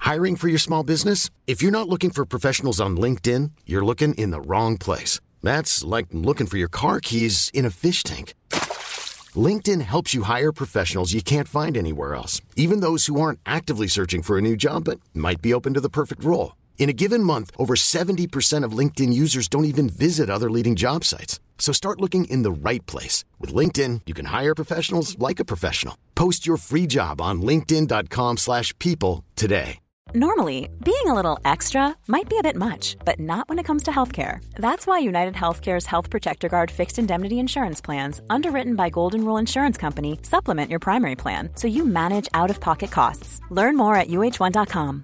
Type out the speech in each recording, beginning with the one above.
Hiring for your small business? If you're not looking for professionals on LinkedIn, you're looking in the wrong place. That's like looking for your car keys in a fish tank. LinkedIn helps you hire professionals you can't find anywhere else, even those who aren't actively searching for a new job but might be open to the perfect role. In a given month, over 70% of LinkedIn users don't even visit other leading job sites. So start looking in the right place. With LinkedIn, you can hire professionals like a professional. Post your free job on linkedin.com/people today. Normally, being a little extra might be a bit much, but not when it comes to healthcare. That's why United Healthcare's Health Protector Guard fixed indemnity insurance plans, underwritten by Golden Rule Insurance Company, supplement your primary plan so you manage out-of-pocket costs. Learn more at uh1.com.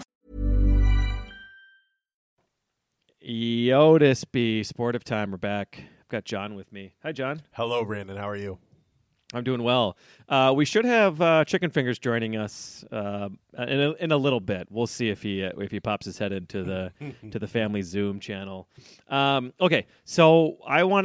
Yo, this be Sportive Time. We're back. I've got John with me. Hi, John. Hello, Brandon. How are you? I'm doing well. We should have Chicken Fingers joining us in a little bit. We'll see if he pops his head into the to the family Zoom channel. Okay, so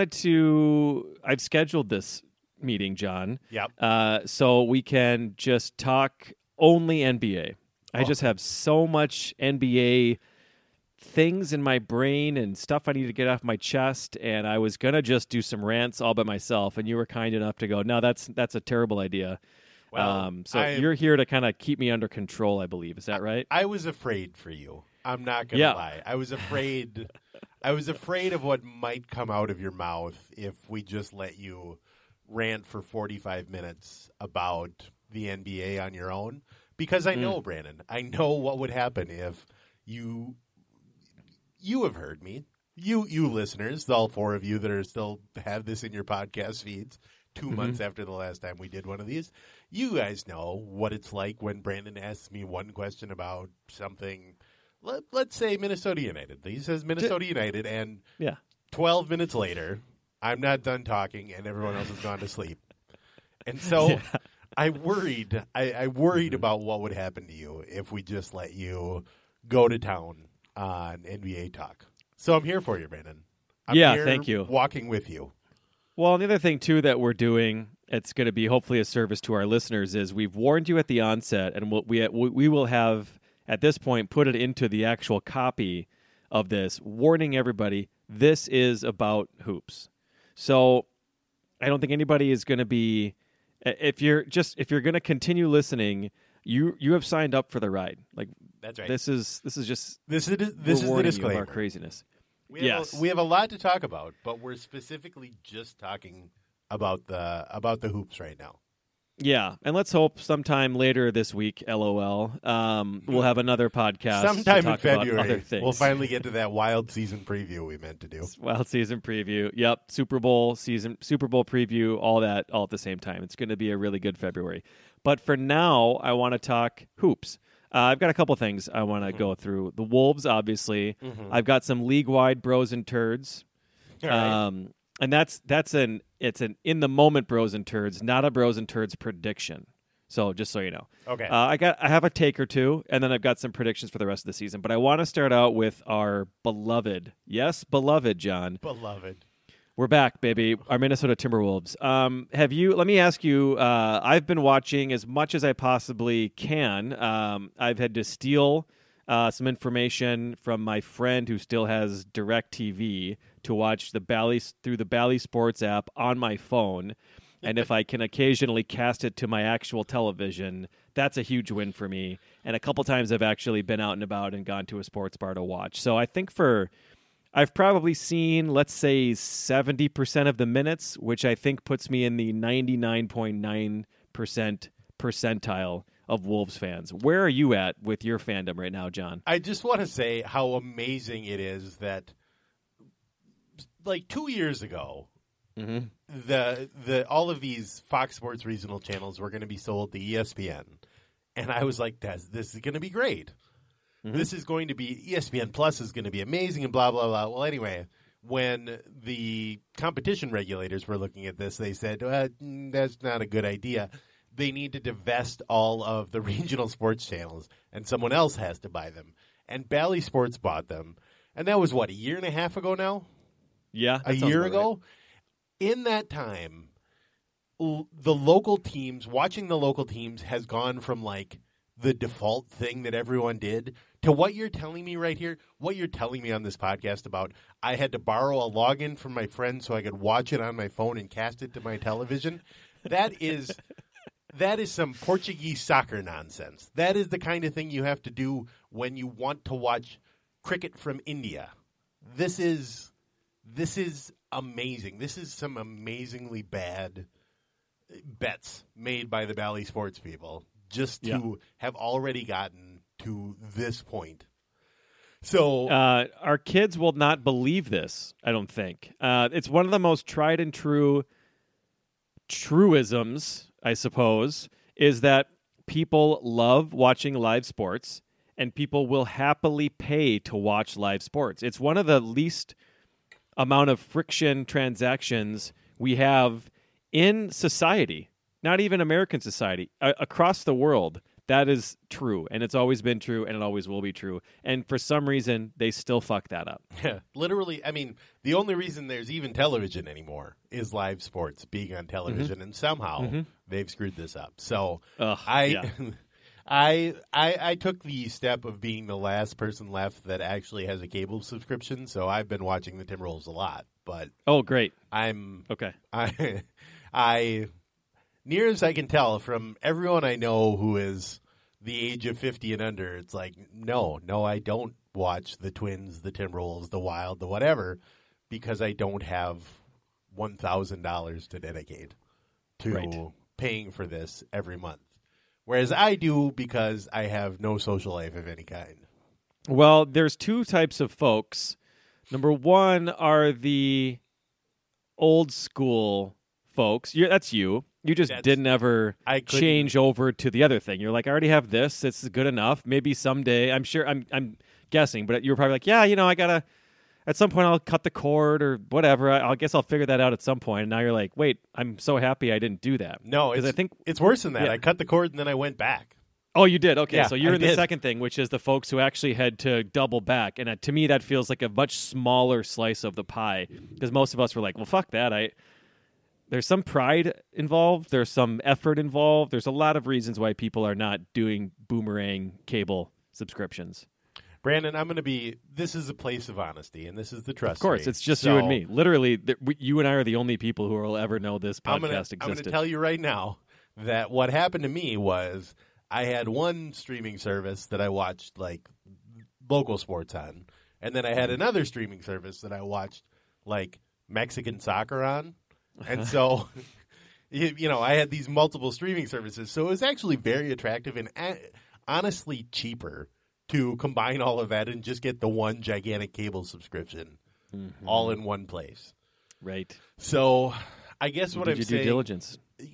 I've scheduled this meeting, John. Yep. So we can just talk only NBA. I just have so much NBA things in my brain and stuff I need to get off my chest, and I was gonna just do some rants all by myself, and you were kind enough to go, no, that's a terrible idea. Well, you're here to kind of keep me under control, I believe. Is that right? I was afraid for you. I'm not gonna lie. I was afraid. I was afraid of what might come out of your mouth if we just let you rant for 45 minutes about the NBA on your own. Because I know, Brandon, I know what would happen if you have heard me. You listeners, all four of you that are still have this in your podcast feeds 2 months after the last time we did one of these, you guys know what it's like when Brandon asks me one question about something. Let's say Minnesota United. He says Minnesota United, and 12 minutes later, I'm not done talking, and everyone else has gone to sleep. And so I worried. I worried about what would happen to you if we just let you go to town on NBA talk. So I'm here for you, Brandon. I'm here thank you. Walking with you. Well, and the other thing, too, that we're doing, it's going to be hopefully a service to our listeners, is we've warned you at the onset, and we will have, at this point, put it into the actual copy of this, warning everybody, this is about hoops. So I don't think anybody is going to be, if you're going to continue listening, you have signed up for the ride. Like, that's right. This is the disclaimer. Of our craziness. We have a lot to talk about, but we're specifically just talking about the hoops right now. Yeah, and let's hope sometime later this week, LOL, we'll have another podcast. Sometime to talk in February, about other things. we'll finally get to that wild season preview we meant to do. Wild season preview. Yep, Super Bowl preview, all that, all at the same time. It's going to be a really good February. But for now, I want to talk hoops. I've got a couple things I want to go through. The Wolves, obviously. I've got some league-wide bros and turds. All right. And it's an in the moment bros and turds, not a bros and turds prediction. So just so you know. Okay. I have a take or two, and then I've got some predictions for the rest of the season. But I want to start out with our beloved, John. Beloved. We're back, baby. Our Minnesota Timberwolves. Let me ask you, I've been watching as much as I possibly can. I've had to steal some information from my friend who still has DirecTV to watch through the Bally Sports app on my phone. And if I can occasionally cast it to my actual television, that's a huge win for me. And a couple times I've actually been out and about and gone to a sports bar to watch. So I think I've probably seen, let's say, 70% of the minutes, which I think puts me in the 99.9% percentile of Wolves fans. Where are you at with your fandom right now, John? I just want to say how amazing it is that, like 2 years ago, the all of these Fox Sports regional channels were going to be sold to ESPN, and I was like, this is going to be great. This is going to be ESPN Plus is going to be amazing and blah, blah, blah. Well, anyway, when the competition regulators were looking at this, they said, that's not a good idea. They need to divest all of the regional sports channels, and someone else has to buy them. And Bally Sports bought them. And that was, a year and a half ago now? Yeah. A year ago? Right. In that watching the local teams has gone from, like, the default thing that everyone did to what you're telling me right here, what you're telling me on this podcast about I had to borrow a login from my friend so I could watch it on my phone and cast it to my television. That is some Portuguese soccer nonsense. That is the kind of thing you have to do when you want to watch cricket from India. This is amazing. This is some amazingly bad bets made by the Bally Sports people just to have already gotten to this point. So our kids will not believe this, I don't think. It's one of the most tried and true truisms, I suppose, is that people love watching live sports and people will happily pay to watch live sports. It's one of the least amount of friction transactions we have in society, not even American society, across the world. That is true, and it's always been true, and it always will be true. And for some reason, they still fuck that up. Yeah, literally, I mean, the only reason there's even television anymore is live sports being on television, and somehow they've screwed this up. So I took the step of being the last person left that actually has a cable subscription, so I've been watching the Timberwolves a lot. But great. I near as I can tell from everyone I know who is the age of 50 and under, it's like, no, I don't watch the Twins, the Timberwolves, the Wild, the whatever, because I don't have $1,000 to dedicate to paying for this every month. Whereas I do because I have no social life of any kind. Well, there's two types of folks. Number one are the old school folks. That's you. You just didn't ever change over to the other thing. You're like, I already have this. It's good enough. Maybe someday. I'm sure. I'm guessing, but you were probably like, yeah, I gotta. At some point, I'll cut the cord or whatever. I guess I'll figure that out at some point. And now you're like, wait, I'm so happy I didn't do that. No, I think it's worse than that. Yeah. I cut the cord and then I went back. Oh, you did? Okay, yeah, so you're in the second thing, which is the folks who actually had to double back. And to me, that feels like a much smaller slice of the pie because most of us were like, well, fuck that. There's some pride involved. There's some effort involved. There's a lot of reasons why people are not doing boomerang cable subscriptions. Brandon, this is a place of honesty, and this is the trust. Of course, it's just you and me. Literally, you and I are the only people who will ever know this podcast existed. I'm going to tell you right now that what happened to me was I had one streaming service that I watched like local sports on, and then I had another streaming service that I watched like Mexican soccer on. And so, I had these multiple streaming services. So it was actually very attractive and honestly cheaper to combine all of that and just get the one gigantic cable subscription all in one place. Right. So I guess what I'm saying... due diligence.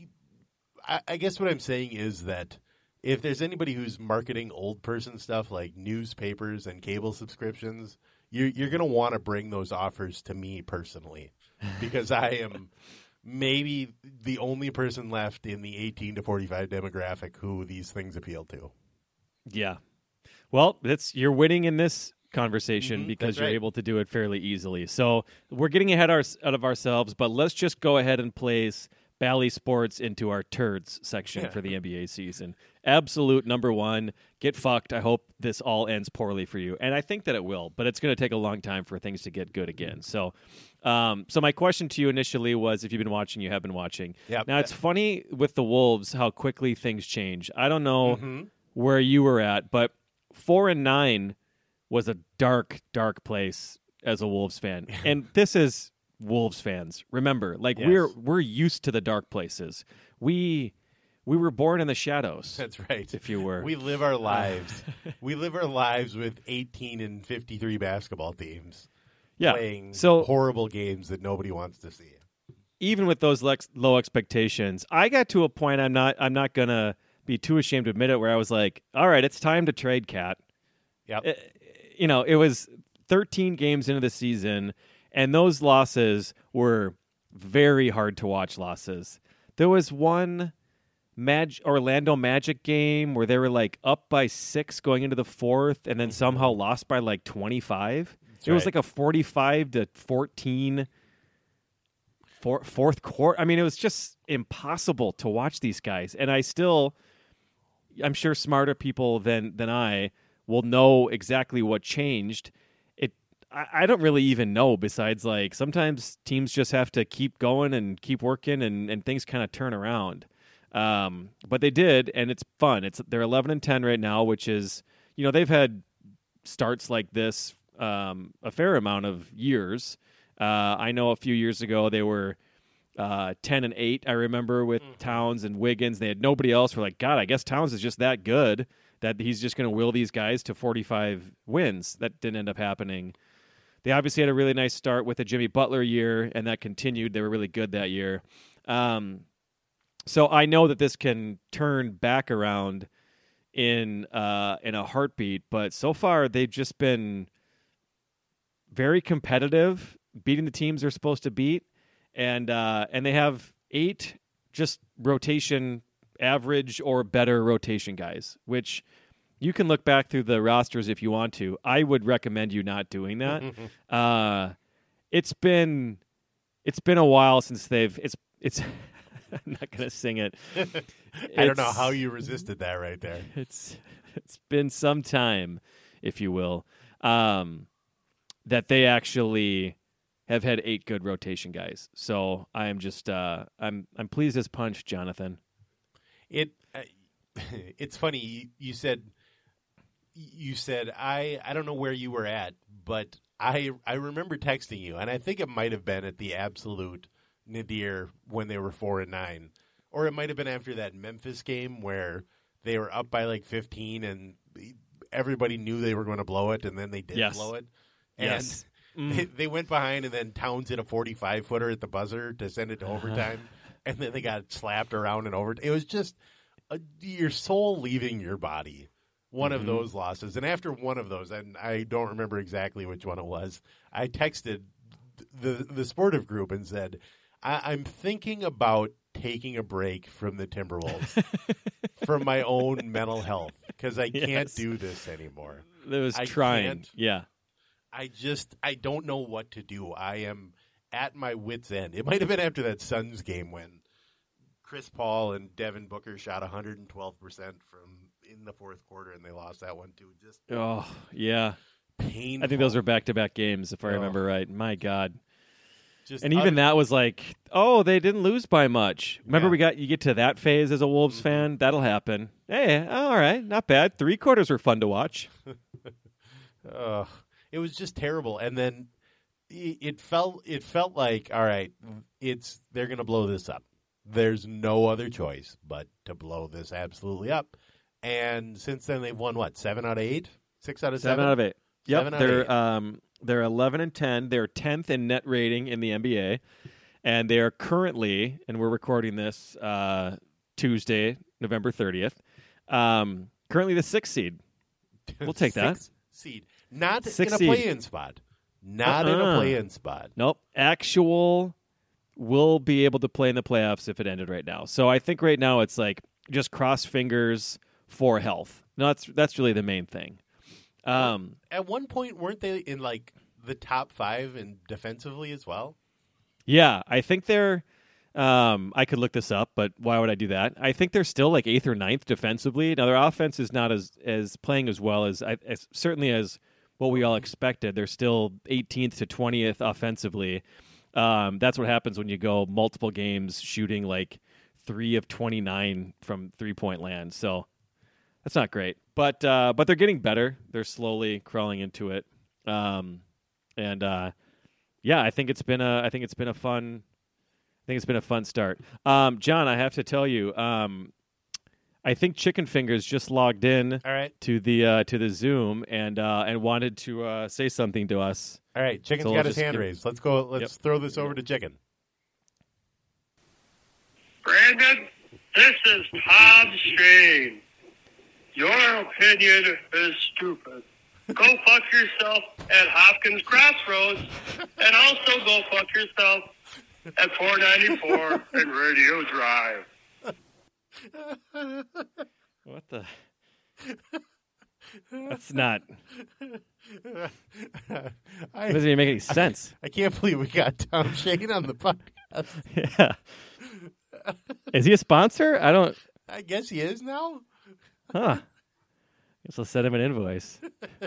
I guess what I'm saying is that if there's anybody who's marketing old person stuff like newspapers and cable subscriptions, you're going to want to bring those offers to me personally. Because I am maybe the only person left in the 18 to 45 demographic who these things appeal to. Yeah. Well, you're winning in this conversation because you're right. able to do it fairly easily. So we're getting ahead out of ourselves, but let's just go ahead and place Bally Sports into our turds section for the NBA season. Absolute number one. Get fucked. I hope this all ends poorly for you. And I think that it will, but it's going to take a long time for things to get good again. So my question to you initially was, if you've been watching, you have been watching. Yep. Now, it's funny with the Wolves how quickly things change. I don't know where you were at, but 4-9 was a dark, dark place as a Wolves fan. And this is Wolves fans. Remember, we're used to the dark places. We were born in the shadows. That's right. If you were. We live our lives. We live our lives with 18 and 53 basketball teams. Yeah. Playing horrible games that nobody wants to see. Even with those low expectations, I got to a point I'm not going to be too ashamed to admit it where I was like, all right, it's time to trade Cat. Yep. It was 13 games into the season, and those losses were very hard to watch losses. There was one Orlando Magic game where they were like up by 6 going into the fourth and then somehow lost by like 25. It was like a 45-14 fourth quarter. I mean, it was just impossible to watch these guys. And I still, I'm sure smarter people than I will know exactly what changed. I don't really even know, besides like sometimes teams just have to keep going and keep working and things kind of turn around. But they did, and it's fun. They're 11-10 right now, which is, they've had starts like this a fair amount of years. I know a few years ago they were 10-8. I remember with Towns and Wiggins. They had nobody else. We're like, God, I guess Towns is just that good that he's just going to will these guys to 45 wins. That didn't end up happening. They obviously had a really nice start with the Jimmy Butler year, and that continued. They were really good that year. So I know that this can turn back around in a heartbeat, but so far they've just been very competitive, beating the teams they're supposed to beat, and they have 8 just rotation average or better rotation guys, which you can look back through the rosters if you want to. I would recommend you not doing that. It's been a while since it's I'm not going to sing it. I don't know how you resisted that right there. It's been some time, if you will, that they actually have had 8 good rotation guys. So I am just I'm pleased as punch, Jonathan. It's funny you said I don't know where you were at, but I remember texting you, and I think it might have been at the absolute nadir when they were 4-9, or it might have been after that Memphis game where they were up by like 15 and everybody knew they were going to blow it, and then they did blow it. And they went behind, and then Towns hit a 45-footer at the buzzer to send it to overtime, and then they got slapped around and over. It was just your soul leaving your body. One of those losses. And after one of those, and I don't remember exactly which one it was, I texted the sportive group and said, I'm thinking about taking a break from the Timberwolves for my own mental health because I can't do this anymore. It was trying. Yeah. I don't know what to do. I am at my wit's end. It might have been after that Suns game when Chris Paul and Devin Booker shot 112% from in the fourth quarter, and they lost that one too. Just painful. I think those were back-to-back games, if I remember right. My God. And even that was like, they didn't lose by much. Remember, you get to that phase as a Wolves fan, that'll happen. Hey, all right, not bad. 3 quarters were fun to watch. It was just terrible, and then it felt like, all right, they're going to blow this up. There's no other choice but to blow this absolutely up. And since then, they've won, 7 out of 8? 6 out of 7? 7 out of 8. Yep, 7 out of 8. They're 11-10. They're 10th in net rating in the NBA, and they are currently, and we're recording this Tuesday, November 30th. Currently the 6th seed. We'll take that. 6th seed, not in a play-in spot. Not in a play-in spot. Nope. Actual will be able to play in the playoffs if it ended right now. So I think right now it's like just cross fingers for health. No, that's really the main thing. At one point, weren't they in like the top 5 and defensively as well? Yeah, I think they're. I could look this up, but why would I do that? I think they're still like 8th or 9th defensively. Now their offense is not as playing as well as certainly as what we all expected. They're still 18th to 20th offensively. That's what happens when you go multiple games shooting like 3 of 29 from 3-point land. So that's not great, but they're getting better. They're slowly crawling into it, I think it's been a fun start. John, I have to tell you, I think Chicken Fingers just logged in to the Zoom and wanted to say something to us. All right, Chicken's got his hand raised. Let's go. Let's throw this over to Chicken. Brandon, this is Todd Strain. Your opinion is stupid. Go fuck yourself at Hopkins Crossroads, and also go fuck yourself at 494 and Radio Drive. What the? That's not. Doesn't even make any sense. I can't believe we got Tom Shane on the podcast. Yeah. Is he a sponsor? I don't. I guess he is now. Huh. Guess I'll send him an invoice.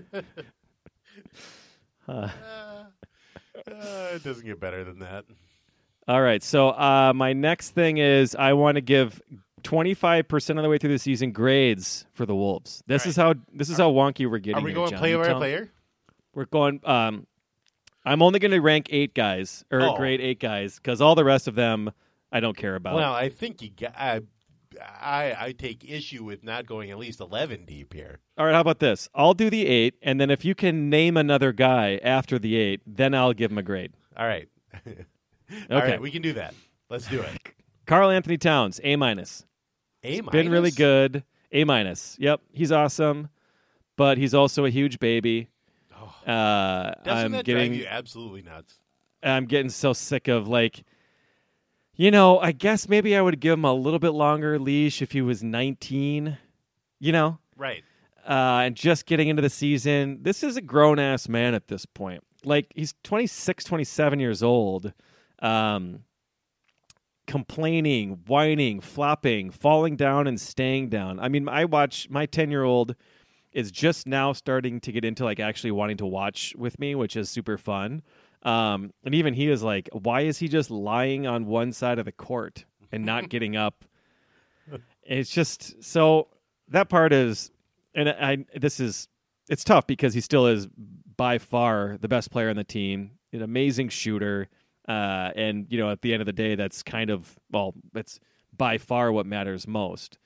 It doesn't get better than that. All right. So my next thing is I want to give 25% of the way through the season grades for the Wolves. This is how wonky we're getting. Are we here, going John. player by player? We're going. I'm only going to rank 8 guys or grade 8 guys because all the rest of them I don't care about. Well, I think I take issue with not going at least 11 deep here. All right, how about this? I'll do the 8, and then if you can name another guy after the 8, then I'll give him a grade. All right. Okay. All right, we can do that. Let's do it. Karl Anthony Towns, A-. A-? Been really good. A-. Yep, he's awesome, but he's also a huge baby. Doesn't that drive you absolutely nuts? I'm getting so sick of, I guess maybe I would give him a little bit longer leash if he was 19, Right. And just getting into the season. This is a grown-ass man at this point. He's 26, 27 years old, complaining, whining, flopping, falling down and staying down. I mean, I watch my 10-year-old is just now starting to get into actually wanting to watch with me, which is super fun. And even he is like, why is he just lying on one side of the court and not getting up? It's just so that part is, and it's tough because he still is by far the best player on the team, an amazing shooter. And at the end of the day, that's it's by far what matters most.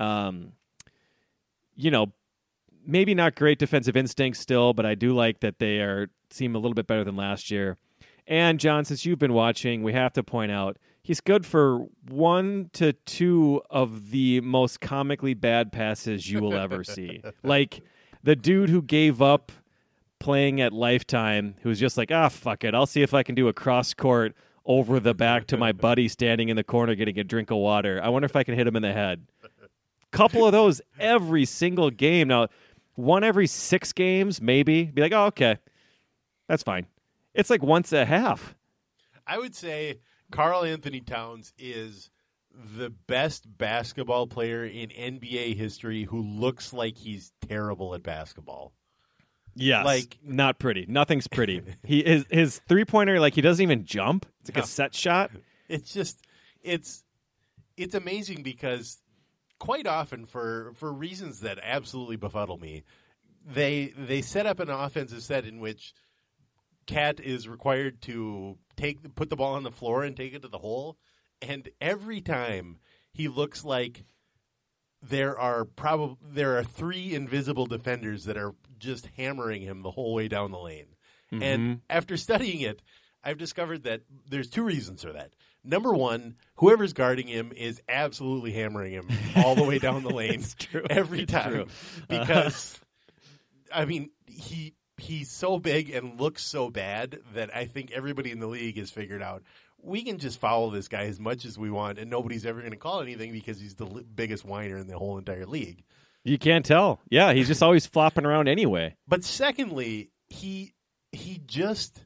Maybe not great defensive instincts still, but I do like that they seem a little bit better than last year. And John, since you've been watching, we have to point out he's good for 1 to 2 of the most comically bad passes you will ever see. The dude who gave up playing at Lifetime, who's just like, fuck it, I'll see if I can do a cross court over the back to my buddy standing in the corner getting a drink of water. I wonder if I can hit him in the head. Couple of those every single game. Now, 1 every 6 games, maybe. Be like, okay, that's fine. It's once a half. I would say Karl Anthony Towns is the best basketball player in NBA history who looks like he's terrible at basketball. Yes, not pretty. Nothing's pretty. His 3-pointer, he doesn't even jump. It's a set shot. It's just, it's amazing because quite often, for reasons that absolutely befuddle me, they set up an offensive set in which Cat is required to put the ball on the floor and take it to the hole, and every time he looks like there are 3 invisible defenders that are just hammering him the whole way down the lane. Mm-hmm. And after studying it, I've discovered that there's 2 reasons for that. Number 1, whoever's guarding him is absolutely hammering him all the way down the lane every time. Because, I mean, he's so big and looks so bad that I think everybody in the league has figured out we can just foul this guy as much as we want and nobody's ever going to call anything because he's the biggest whiner in the whole entire league. You can't tell. Yeah, he's just always flopping around anyway. But secondly, he just...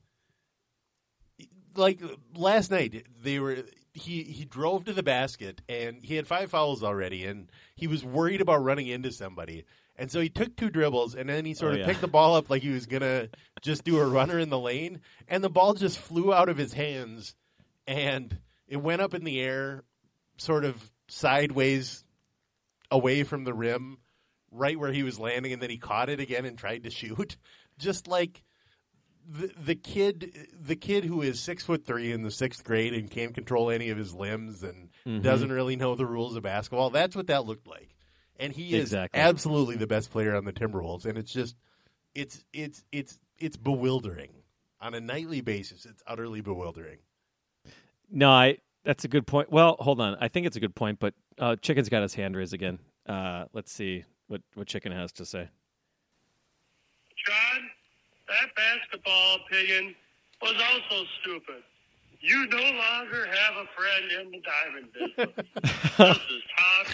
last night, he drove to the basket, and he had 5 fouls already, and he was worried about running into somebody. And so he took 2 dribbles, and then he sort of picked the ball up like he was going to just do a runner in the lane, and the ball just flew out of his hands, and it went up in the air sort of sideways away from the rim, right where he was landing, and then he caught it again and tried to shoot. Just like... The kid who is 6'3" in the 6th grade and can't control any of his limbs and doesn't really know the rules of basketball. That's what that looked like, and he is absolutely the best player on the Timberwolves. And it's just it's bewildering on a nightly basis. It's utterly bewildering. No, that's a good point. Well, hold on. I think it's a good point, but Chicken's got his hand raised again. Let's see what Chicken has to say. John, that basketball opinion was also stupid. You no longer have a friend in the diamond business. This is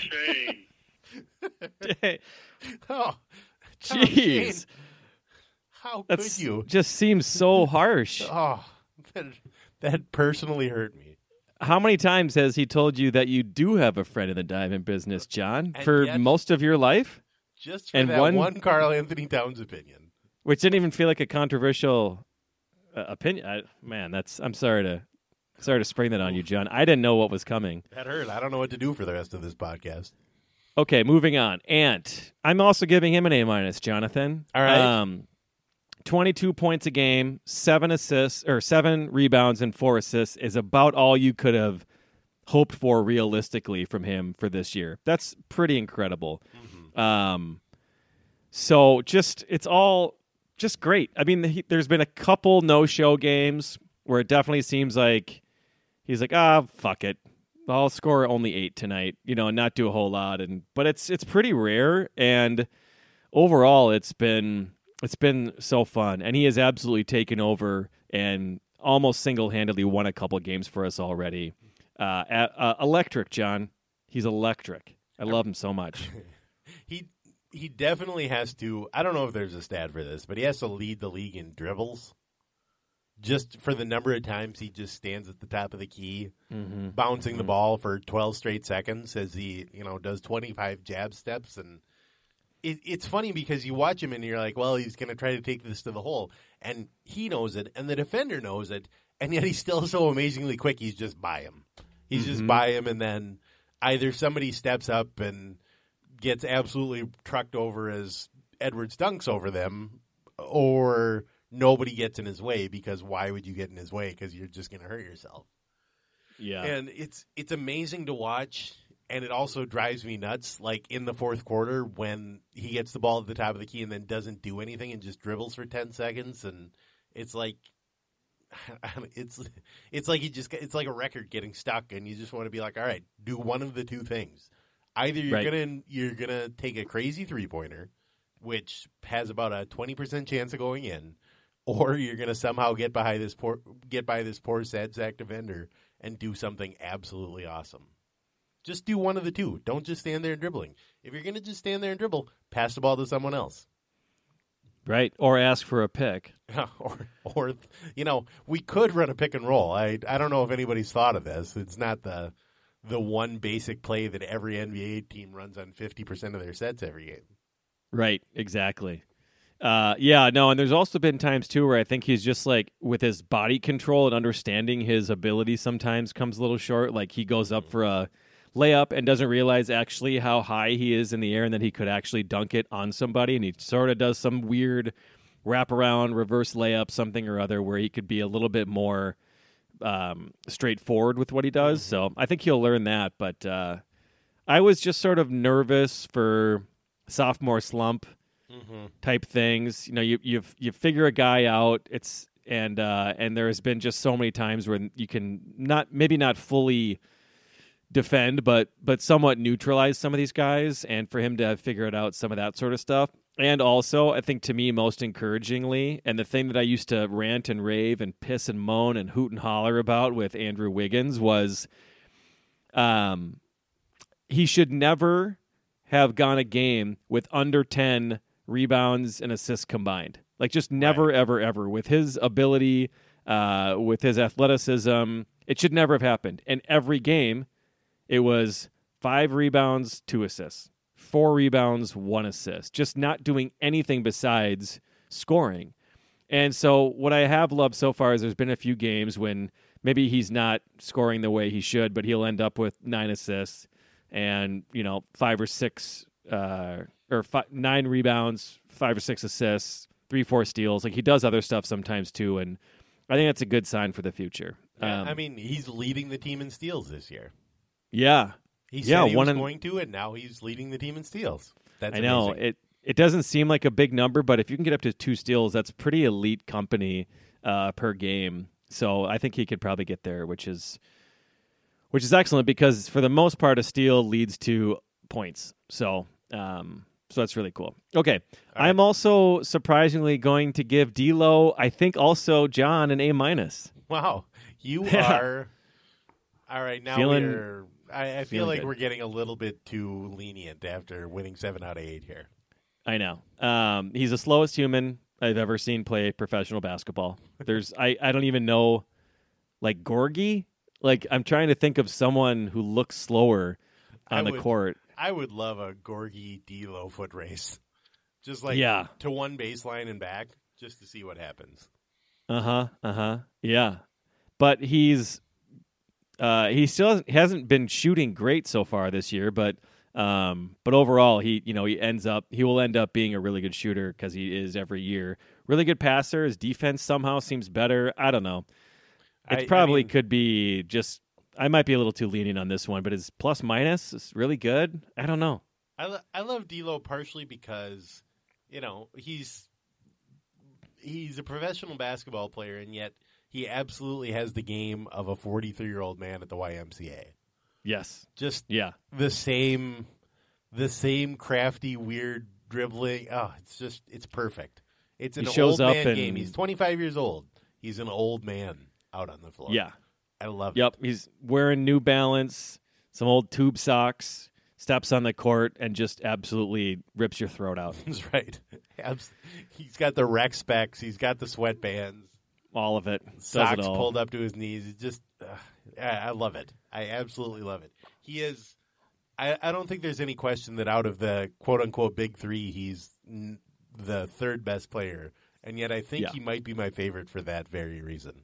Tom Shane. Oh, jeez. How could you? Just seems so harsh. Oh, that personally hurt me. How many times has he told you that you do have a friend in the diamond business, John, And for yet- most of your life? Just for And that one Karl Anthony Towns opinion. Which didn't even feel like a controversial opinion. I'm sorry to spring that on you, John. I didn't know what was coming. That hurt. I don't know what to do for the rest of this podcast. Okay, moving on. Ant. I'm also giving him an A-, Jonathan. All right. 22 points a game, 7 rebounds and 4 assists is about all you could have hoped for realistically from him for this year. That's pretty incredible. Mm-hmm. So it's all just great. I mean, there's been a couple no-show games where it definitely seems like he's like, fuck it. I'll score only 8 tonight, and not do a whole lot. But it's pretty rare, and overall it's been so fun. And he has absolutely taken over and almost single-handedly won a couple games for us already. Electric, John. He's electric. I love him so much. He definitely has to. I don't know if there's a stat for this, but he has to lead the league in dribbles. Just for the number of times he just stands at the top of the key, bouncing the ball for 12 straight seconds as he, does 25 jab steps. And it's funny because you watch him and you're like, well, he's going to try to take this to the hole. And he knows it, and the defender knows it, and yet he's still so amazingly quick, he's just by him. He's just by him, and then either somebody steps up and gets absolutely trucked over as Edwards dunks over them, or nobody gets in his way, because why would you get in his way? Because you're just going to hurt yourself. Yeah. And it's amazing to watch, and it also drives me nuts, like in the fourth quarter when he gets the ball at the top of the key and then doesn't do anything and just dribbles for 10 seconds, and it's like it's like it's like a record getting stuck, and you just want to be like, all right, do one of the two things. Either you're gonna take a crazy 3-pointer, which has about a 20% chance of going in, or you're going to somehow get by this poor sad sack defender and do something absolutely awesome. Just do one of the two. Don't just stand there and dribbling. If you're going to just stand there and dribble, pass the ball to someone else. Right, or ask for a pick. or we could run a pick and roll. I don't know if anybody's thought of this. It's not the one basic play that every NBA team runs on 50% of their sets every game. Right, exactly. And there's also been times, too, where I think he's just, like, with his body control and understanding his ability sometimes comes a little short. Like, he goes up for a layup and doesn't realize actually how high he is in the air and that he could actually dunk it on somebody, and he sort of does some weird wraparound, reverse layup, something or other, where he could be a little bit more straightforward with what he does. So I think he'll learn that, but I was just sort of nervous for sophomore slump type things. You figure a guy out. And there has been just so many times where you can maybe not fully defend, but somewhat neutralize some of these guys, and for him to have figured out some of that sort of stuff. And also, I think to me, most encouragingly, and the thing that I used to rant and rave and piss and moan and hoot and holler about with Andrew Wiggins was he should never have gone a game with under 10 rebounds and assists combined. Like, just never, ever, ever. With his ability, with his athleticism, it should never have happened. And every game, it was 5 rebounds, 2 assists. 4 rebounds, 1 assist. Just not doing anything besides scoring. And so what I have loved so far is there's been a few games when maybe he's not scoring the way he should, but he'll end up with 9 assists and, 5 or 6 9 rebounds, 5 or 6 assists, 3-4 steals. Like, he does other stuff sometimes too, and I think that's a good sign for the future. Yeah, he's leading the team in steals this year. Yeah. He said he was going to, and now he's leading the team in steals. That's amazing. I know. It doesn't seem like a big number, but if you can get up to 2 steals, that's pretty elite company per game. So I think he could probably get there, which is excellent, because for the most part, a steal leads to points. So that's really cool. Okay. Right. I'm also surprisingly going to give D'Lo, I think also John, an A-. Wow. You are... All right, now I feel like we're getting a little bit too lenient after winning 7 out of 8 here. I know. He's the slowest human I've ever seen play professional basketball. I don't even know, like Gorgie. Like, I'm trying to think of someone who looks slower on the court. I would love a Gorgie D'Lo foot race. Just like to one baseline and back, just to see what happens. Yeah. But he still hasn't been shooting great so far this year, but overall he will end up being a really good shooter because he is every year. Really good passer. His defense somehow seems better. I don't know. It could be just I might be a little too lenient on this one, but his plus minus is really good. I don't know. I love D'Lo partially because he's a professional basketball player, and yet he absolutely has the game of a 43-year-old man at the YMCA. Yes. Just the same crafty, weird dribbling. Oh, it's perfect. It's an old man game. He's 25 years old. He's an old man out on the floor. Yeah. I love it. Yep. He's wearing New Balance, some old tube socks, steps on the court, and just absolutely rips your throat out. That's right. He's got the rec specs. He's got the sweatbands. All of it. Socks pulled up to his knees. It's just, I love it. I absolutely love it. He is, I don't think there's any question that out of the quote-unquote big three, he's the third best player. And yet I think he might be my favorite for that very reason.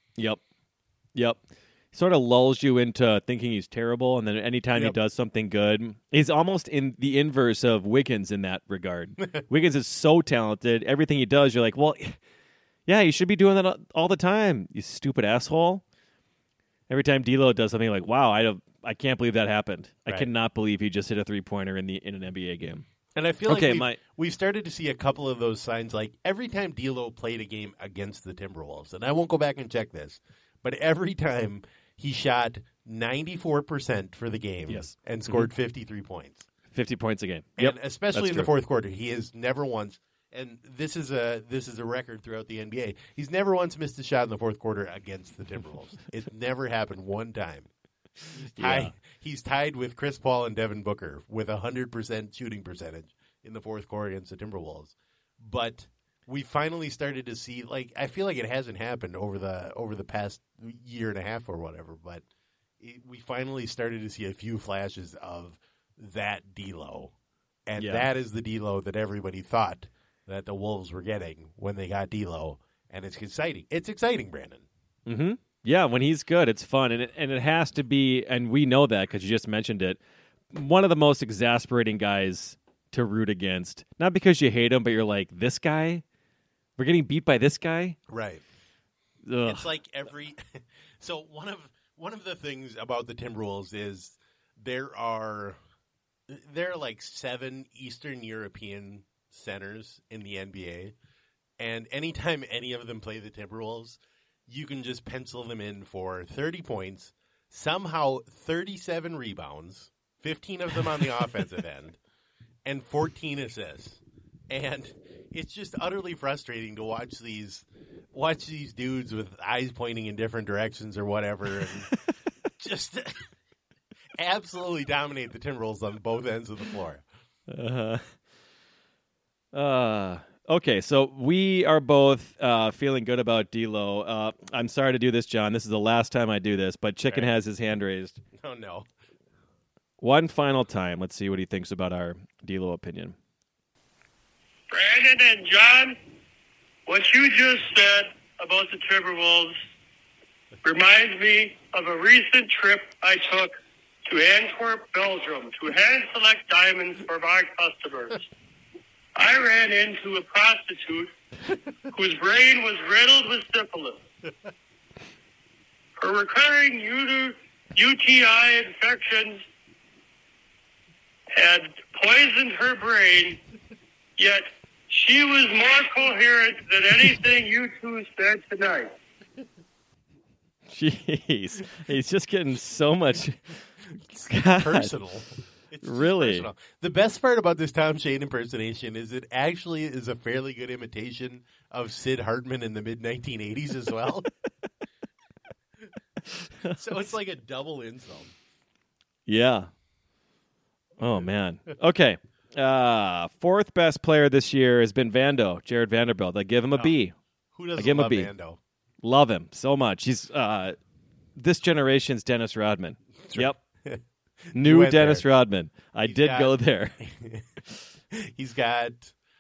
Yep. Sort of lulls you into thinking he's terrible, and then anytime he does something good, he's almost in the inverse of Wiggins in that regard. Wiggins is so talented. Everything he does, you're like, well, yeah, you should be doing that all the time, you stupid asshole. Every time D'Lo does something, like, wow, I can't believe that happened. Right. I cannot believe he just hit a three-pointer in an NBA game. And I feel like we've started to see a couple of those signs, like every time D'Lo played a game against the Timberwolves, and I won't go back and check this, but every time he shot 94% for the game and scored 53 points. 50 points a game. Yep, and especially in the fourth quarter. He has never once, and this is a record throughout the NBA, he's never once missed a shot in the fourth quarter against the Timberwolves. It's never happened one time. He's tied with Chris Paul and Devin Booker with 100% shooting percentage in the fourth quarter against the Timberwolves. But we finally started to see, like, I feel like it hasn't happened over the past year and a half or whatever, but we finally started to see a few flashes of that D'Lo. And that is the D'Lo that everybody thought that the Wolves were getting when they got D'Lo. And it's exciting. It's exciting, Brandon. Mm-hmm. Yeah, when he's good, it's fun. And it has to be, and we know that because you just mentioned it, one of the most exasperating guys to root against. Not because you hate him, but you're like, this guy? We're getting beat by this guy? Right. Ugh. It's like so one of the things about the Timberwolves is there are like 7 Eastern European centers in the NBA, and anytime any of them play the Timberwolves, you can just pencil them in for 30 points, somehow 37 rebounds, 15 of them on the offensive end, and 14 assists. And it's just utterly frustrating to watch these dudes with eyes pointing in different directions or whatever, and just absolutely dominate the Timberwolves on both ends of the floor. Okay, so we are both feeling good about D'Lo. I'm sorry to do this, John. This is the last time I do this, but Chicken has his hand raised. Oh, no. One final time. Let's see what he thinks about our D'Lo opinion. Brandon and John, what you just said about the Timberwolves reminds me of a recent trip I took to Antwerp, Belgium, to hand-select diamonds for my customers. I ran into a prostitute whose brain was riddled with syphilis. Her recurring UTI infections had poisoned her brain, yet she was more coherent than anything you two said tonight. Jeez. He's just getting so much personal. It's really personal. The best part about this Tom Shane impersonation is it actually is a fairly good imitation of Sid Hartman in the mid-1980s as well. So it's like a double insult. Yeah. Oh, man. Okay. Fourth best player this year has been Jared Vanderbilt. I give him a B. Who doesn't I give him love a B. Vando? Love him so much. He's this generation's Dennis Rodman. Right. Yep. New Dennis Rodman. I did go there. He's got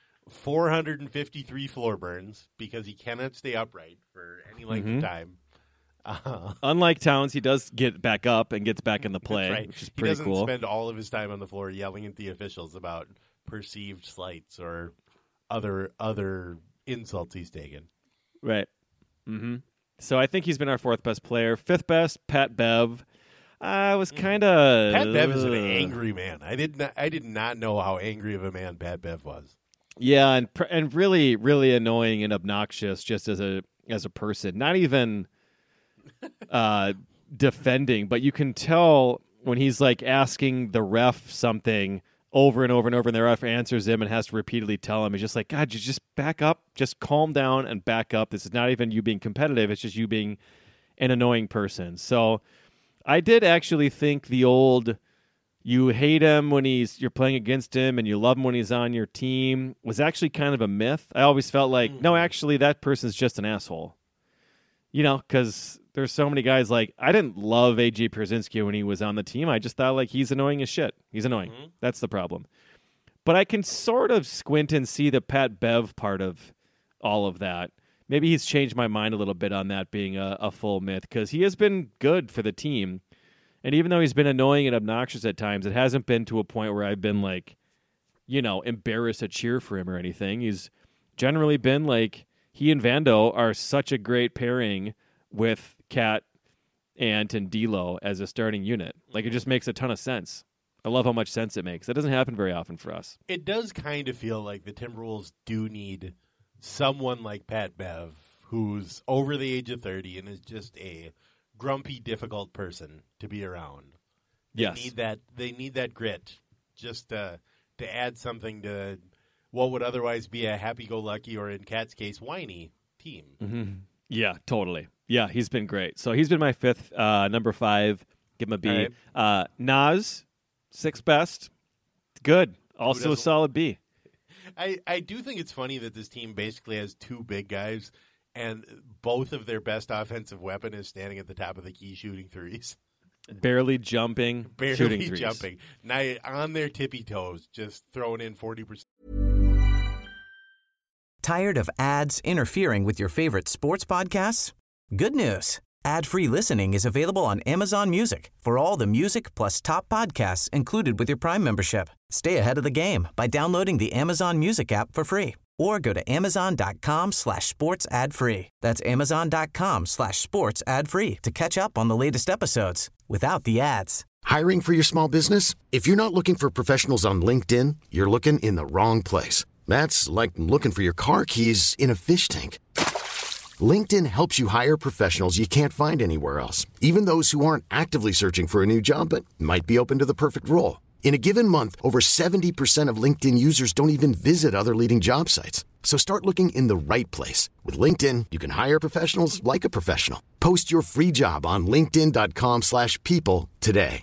453 floor burns because he cannot stay upright for any length of time. Unlike Towns, he does get back up and gets back in the play, right. which is pretty cool. He doesn't spend all of his time on the floor yelling at the officials about perceived slights or other insults he's taken. Right. Mm-hmm. So I think he's been our fourth best player. Fifth best, Pat Bev. I was kind of... Pat Bev is an angry man. I did not know how angry of a man Pat Bev was. Yeah, and really, really annoying and obnoxious just as a person. Not even defending, but you can tell when he's like asking the ref something over and over and over, and the ref answers him and has to repeatedly tell him. He's just like, God, you just back up, just calm down and back up. This is not even you being competitive. It's just you being an annoying person. So I did actually think the old you hate him when you're playing against him and you love him when he's on your team was actually kind of a myth. I always felt like, no, actually that person's just an asshole. You know, because there's so many guys like, I didn't love AJ Pierzynski when he was on the team. I just thought like he's annoying as shit. He's annoying. Mm-hmm. That's the problem. But I can sort of squint and see the Pat Bev part of all of that. Maybe he's changed my mind a little bit on that being a full myth because he has been good for the team. And even though he's been annoying and obnoxious at times, it hasn't been to a point where I've been like, you know, embarrassed to cheer for him or anything. He's generally been like, he and Vando are such a great pairing with Cat, Ant, and D'Lo as a starting unit. Like, it just makes a ton of sense. I love how much sense it makes. That doesn't happen very often for us. It does kind of feel like the Timberwolves do need someone like Pat Bev, who's over the age of 30 and is just a grumpy, difficult person to be around. Yes. They need that grit just to add something to what would otherwise be a happy-go-lucky, or in Cat's case, whiny team. Mm-hmm. Yeah, totally. Yeah, he's been great. So he's been my fifth, number 5. Give him a B. Right. Nas, sixth best. Good. Also a solid B. I do think it's funny that this team basically has two big guys, and both of their best offensive weapon is standing at the top of the key shooting threes. Barely jumping, shooting threes. Jumping. Now, on their tippy toes, just throwing in 40%. Tired of ads interfering with your favorite sports podcasts? Good news. Ad-free listening is available on Amazon Music for all the music plus top podcasts included with your Prime membership. Stay ahead of the game by downloading the Amazon Music app for free or go to amazon.com/sports ad free. That's amazon.com/sports ad free to catch up on the latest episodes without the ads. Hiring for your small business? If you're not looking for professionals on LinkedIn, you're looking in the wrong place. That's like looking for your car keys in a fish tank. LinkedIn helps you hire professionals you can't find anywhere else, even those who aren't actively searching for a new job but might be open to the perfect role. In a given month, over 70% of LinkedIn users don't even visit other leading job sites. So start looking in the right place. With LinkedIn, you can hire professionals like a professional. Post your free job on linkedin.com/people today.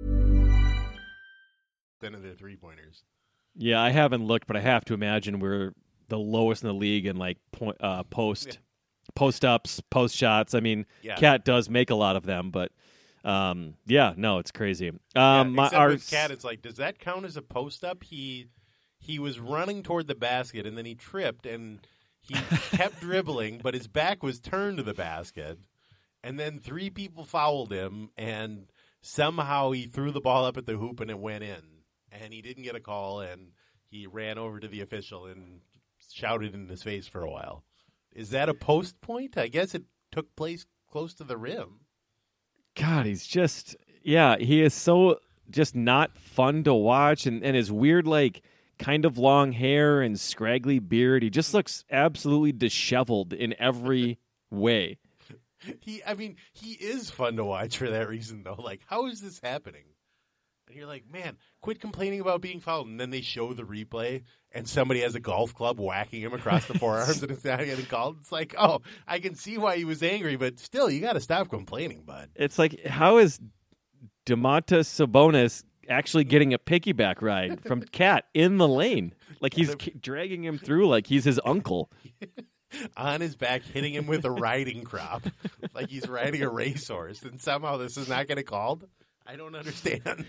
Of their three-pointers. Yeah, I haven't looked, but I have to imagine we're the lowest in the league in like post-ups, post shots. I mean, Cat does make a lot of them, but it's crazy. With Cat, it's like, does that count as a post-up? He was running toward the basket, and then he tripped, and he kept dribbling, but his back was turned to the basket, and then 3 people fouled him, and somehow he threw the ball up at the hoop, and it went in, and he didn't get a call, and he ran over to the official and shouted in his face for a while. Is that a post point? I guess it took place close to the rim. God, he is so just not fun to watch, and his weird, like, kind of long hair and scraggly beard. He just looks absolutely disheveled in every way. He is fun to watch for that reason, though. Like, how is this happening? And you're like, man, quit complaining about being fouled. And then they show the replay, and somebody has a golf club whacking him across the forearms, and it's not getting called. It's like, oh, I can see why he was angry, but still, you got to stop complaining, bud. It's like, how is Domantas Sabonis actually getting a piggyback ride from Cat in the lane? Like, he's dragging him through like he's his uncle. on his back, hitting him with a riding crop, like he's riding a racehorse, and somehow this is not getting called? I don't understand.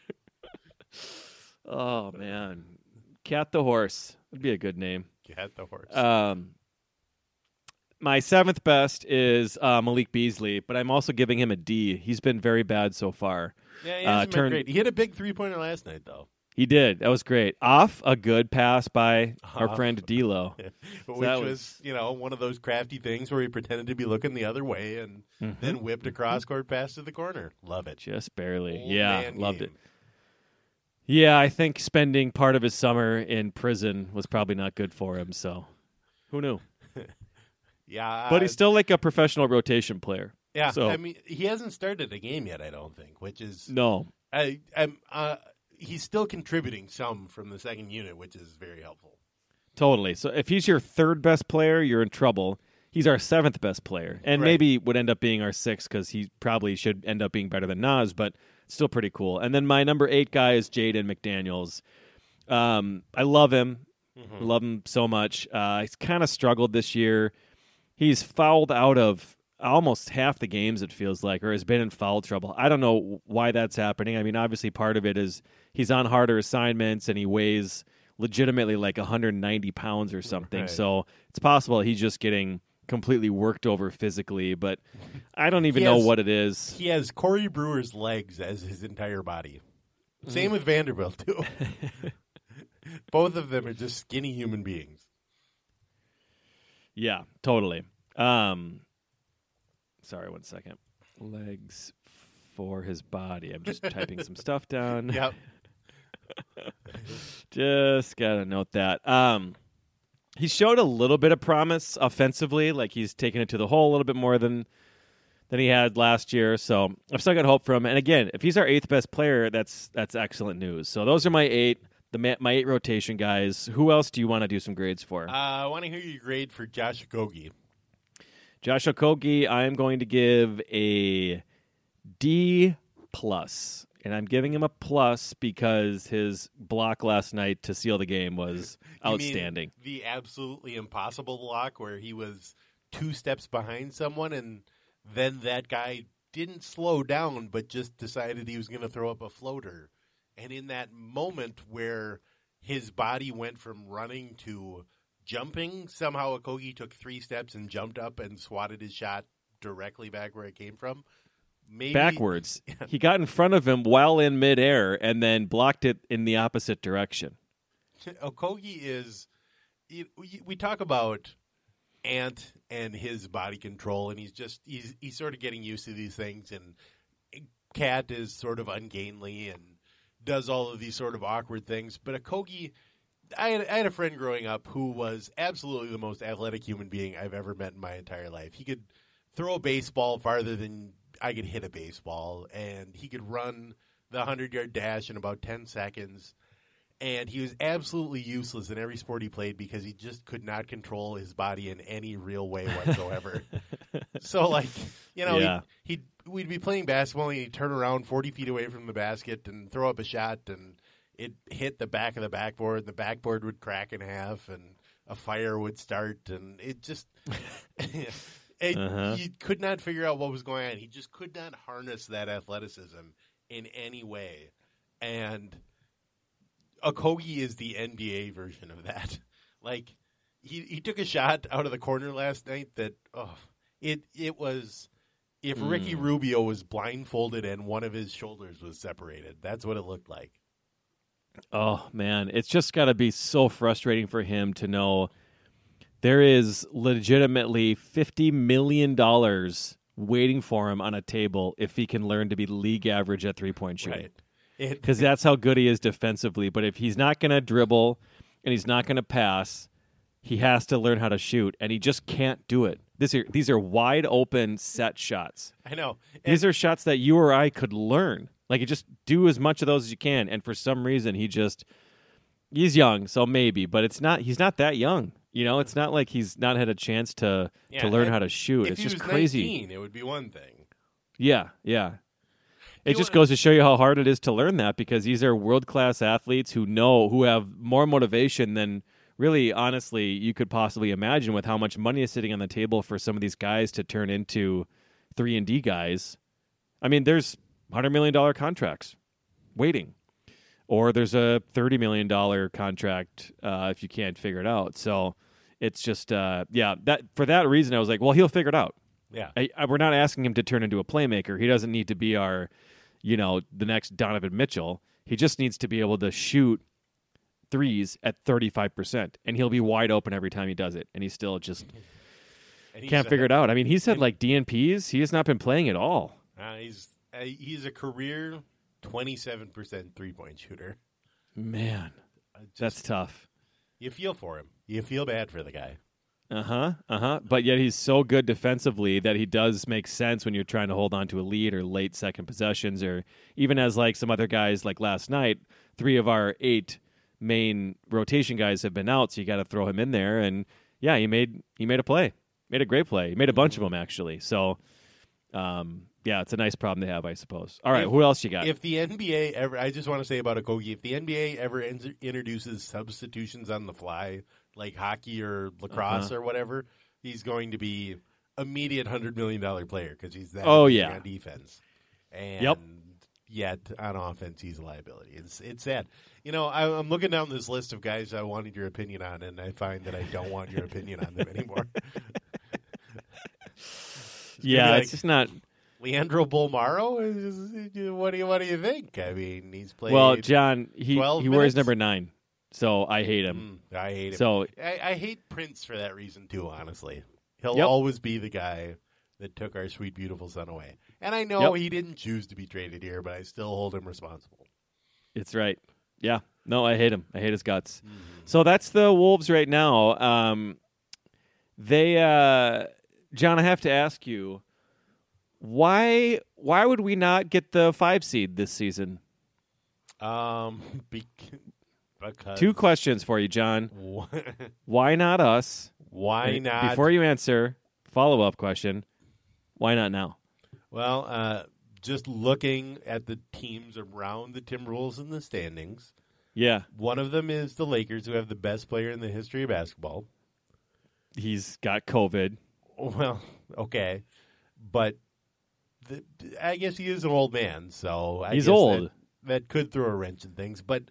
Oh, man. Cat the Horse would be a good name. Cat the Horse. My seventh best is Malik Beasley, but I'm also giving him a D. He's been very bad so far. Yeah, he hasn't been great. He hit a big three-pointer last night, though. He did. That was great. Off a good pass by our friend D'Lo. Which was, one of those crafty things where he pretended to be looking the other way and then whipped a cross-court pass to the corner. Love it. Just barely. Old loved it. Yeah, I think spending part of his summer in prison was probably not good for him, so who knew? Yeah. But he's still like a professional rotation player. Yeah, so. I mean, he hasn't started a game yet, I don't think, which is... No. He's still contributing some from the second unit, which is very helpful. Totally. So if he's your third best player, you're in trouble. He's our seventh best player, and maybe would end up being our sixth because he probably should end up being better than Nas, but still pretty cool. And then my number 8 guy is Jaden McDaniels. I love him. Love him so much. He's kind of struggled this year. He's fouled out of almost half the games, it feels like, or has been in foul trouble. I don't know why that's happening. I mean, obviously part of it is he's on harder assignments and he weighs legitimately like 190 pounds or something. Right. So it's possible he's just getting completely worked over physically, but I don't even know what it is. He has Corey Brewer's legs as his entire body. Same with Vanderbilt, too. Both of them are just skinny human beings. Yeah, totally. Sorry, 1 second. Legs for his body. I'm just typing some stuff down. Yep. Just gotta note that. He showed a little bit of promise offensively, like he's taken it to the hole a little bit more than he had last year. So I've still got hope for him. And again, if he's our 8th best player, that's excellent news. So those are my 8. My 8 rotation guys. Who else do you want to do some grades for? I want to hear your grade for Josh Okogie. Josh Okogie, I am going to give a D+. And I'm giving him a plus because his block last night to seal the game was outstanding. Mean the absolutely impossible block where he was 2 steps behind someone and then that guy didn't slow down but just decided he was going to throw up a floater. And in that moment where his body went from running to jumping, somehow Okogie took 3 steps and jumped up and swatted his shot directly back where it came from. Maybe backwards. He got in front of him while in midair and then blocked it in the opposite direction. Okogie is... We talk about Ant and his body control, and he's sort of getting used to these things, and Cat is sort of ungainly and does all of these sort of awkward things. But Okogie, I had a friend growing up who was absolutely the most athletic human being I've ever met in my entire life. He could throw a baseball farther than I could hit a baseball, and he could run the 100-yard dash in about 10 seconds. And he was absolutely useless in every sport he played because he just could not control his body in any real way whatsoever. So, we'd be playing basketball, and he'd turn around 40 feet away from the basket and throw up a shot, and it hit the back of the backboard, and the backboard would crack in half, and a fire would start, and it just you could not figure out what was going on. He just could not harness that athleticism in any way. And Okogie is the NBA version of that. Like, he took a shot out of the corner last night that, it was, if Ricky Rubio was blindfolded and one of his shoulders was separated, that's what it looked like. Oh, man. It's just got to be so frustrating for him to know there is legitimately $50 million waiting for him on a table if he can learn to be league average at three-point shooting. Right. Because that's how good he is defensively. But if he's not going to dribble and he's not going to pass, he has to learn how to shoot, and he just can't do it. These are wide open set shots. I know. These are shots that you or I could learn. Like, you just do as much of those as you can. And for some reason, he's young, so maybe, but he's not that young. You know, it's not like he's not had a chance to learn how to shoot. It's just crazy. If he was 19, it would be one thing. Yeah. It just goes to show you how hard it is to learn that, because these are world-class athletes who have more motivation than really, honestly, you could possibly imagine with how much money is sitting on the table for some of these guys to turn into 3-and-D guys. I mean, there's $100 million contracts waiting. Or there's a $30 million contract if you can't figure it out. So it's just, that for that reason, I was like, well, he'll figure it out. Yeah. We're not asking him to turn into a playmaker. He doesn't need to be our, the next Donovan Mitchell. He just needs to be able to shoot threes at 35%, and he'll be wide open every time he does it. And he still just can't figure it out. I mean, he's had like DNPs. He has not been playing at all. He's a career 27% 3-point shooter. Man, that's tough. You feel for him. You feel bad for the guy. But yet he's so good defensively that he does make sense when you're trying to hold on to a lead or late second possessions, or even as like some other guys like last night, 3 of our 8 main rotation guys have been out, so you got to throw him in there. And yeah, he made a play, made a great play. He made a bunch of them actually. So, it's a nice problem to have, I suppose. All right, who else you got? If the NBA ever, I just want to say about Okogie, if the NBA ever introduces substitutions on the fly, like hockey or lacrosse or whatever, he's going to be immediate $100 million player because he's that amazing on defense. And yet on offense, he's a liability. It's sad. I'm looking down this list of guys I wanted your opinion on, and I find that I don't want your opinion on them anymore. It's just not. Leandro Bolmaro? What do you think? I mean, he's played. Well, John, he wears wears number 9, so I hate him. I hate him. So I hate Prince for that reason too. Honestly, he'll always be the guy that took our sweet, beautiful son away. And I know he didn't choose to be traded here, but I still hold him responsible. It's right. Yeah. No, I hate him. I hate his guts. Mm-hmm. So that's the Wolves right now. John, I have to ask you. Why would we not get the 5 seed this season? Because 2 questions for you, John. Why not us? Why not? Before you answer, follow-up question. Why not now? Well, just looking at the teams around the Timberwolves in the standings. Yeah. One of them is the Lakers, who have the best player in the history of basketball. He's got COVID. Well, okay. But I guess he is an old man, so he's old. That could throw a wrench in things. But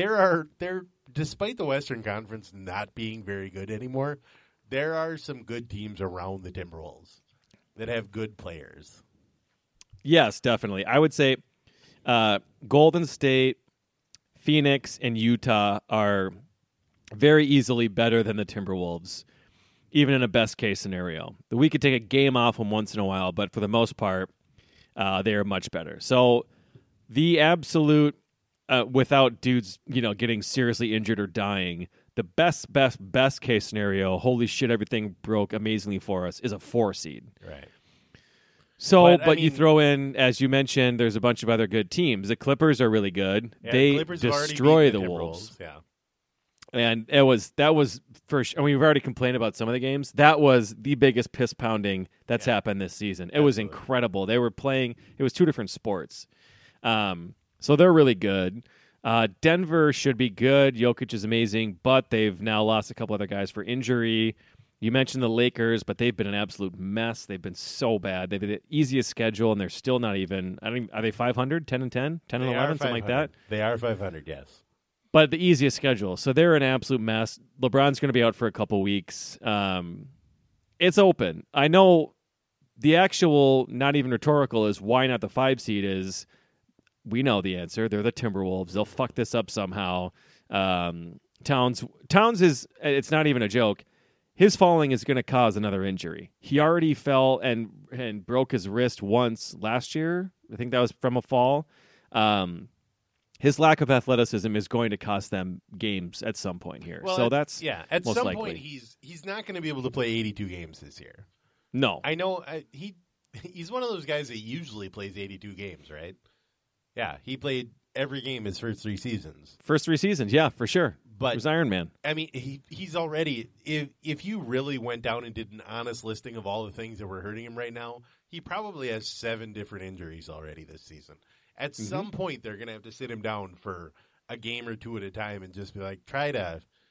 despite the Western Conference not being very good anymore, there are some good teams around the Timberwolves that have good players. Yes, definitely. I would say Golden State, Phoenix, and Utah are very easily better than the Timberwolves, even in a best-case scenario. We could take a game off them once in a while, but for the most part, they are much better. So the absolute, without dudes, getting seriously injured or dying, the best case scenario, holy shit, everything broke amazingly for us, is a 4 seed. Right. So, but you throw in, as you mentioned, there's a bunch of other good teams. The Clippers are really good. Yeah, they destroy the Wolves. Yeah. And that was for sure. I mean, we've already complained about some of the games. That was the biggest piss pounding that's happened this season. It was incredible. They were playing. It was 2 different sports. So they're really good. Denver should be good. Jokic is amazing, but they've now lost a couple other guys for injury. You mentioned the Lakers, but they've been an absolute mess. They've been so bad. They've been the easiest schedule, and they're still not even. Are they 500, 10-10, 10-11, something like that? They are 500, yes. But the easiest schedule. So they're an absolute mess. LeBron's going to be out for a couple weeks. It's open. I know the actual, not even rhetorical, is why not the 5 seed is, we know the answer. They're the Timberwolves. They'll fuck this up somehow. Towns is, it's not even a joke. His falling is going to cause another injury. He already fell and broke his wrist once last year. I think that was from a fall. His lack of athleticism is going to cost them games at some point here. Well, so that's at most some likely. point he's not going to be able to play 82 games this year. No, I know he's one of those guys that usually plays 82 games, right? Yeah, he played every game his first 3 seasons. First 3 seasons, yeah, for sure. But it was Iron Man. I mean, he's already. If you really went down and did an honest listing of all the things that were hurting him right now, he probably has 7 different injuries already this season. At some point, they're going to have to sit him down for a game or 2 at a time and just be like, try to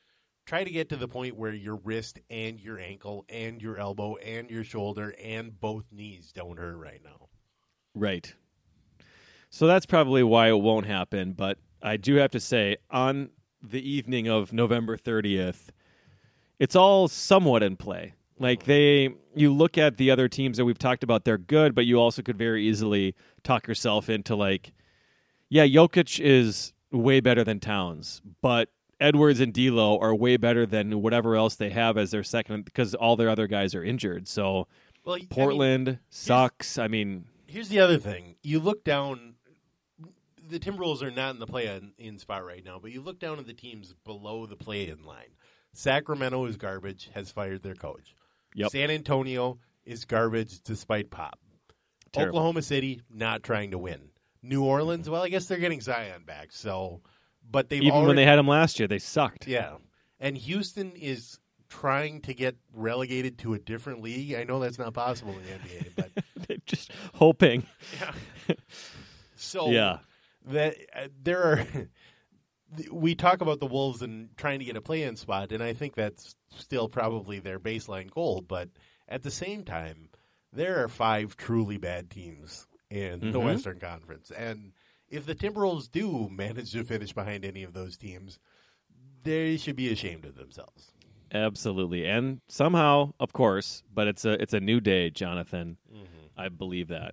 try to get to the point where your wrist and your ankle and your elbow and your shoulder and both knees don't hurt right now. Right. So that's probably why it won't happen. But I do have to say, on the evening of November 30th, it's all somewhat in play. Like you look at the other teams that we've talked about, they're good, but you also could very easily talk yourself into like, yeah, Jokic is way better than Towns, but Edwards and D'Lo are way better than whatever else they have as their second because all their other guys are injured. So Portland sucks. Here's the other thing. You look down, the Timberwolves are not in the play-in spot right now, but you look down at the teams below the play-in line. Sacramento is garbage, has fired their coach. Yep. San Antonio is garbage despite Pop. Terrible. Oklahoma City, not trying to win. New Orleans, well, I guess they're getting Zion back, but they've when they had him last year, they sucked. Yeah. And Houston is trying to get relegated to a different league. I know that's not possible in the NBA, but they're just hoping. Yeah. So that there are we talk about the Wolves and trying to get a play-in spot, and I think that's still probably their baseline goal. But at the same time, there are 5 truly bad teams in the Western Conference. And if the Timberwolves do manage to finish behind any of those teams, they should be ashamed of themselves. Absolutely. And somehow, of course, but it's a new day, Jonathan. I believe that.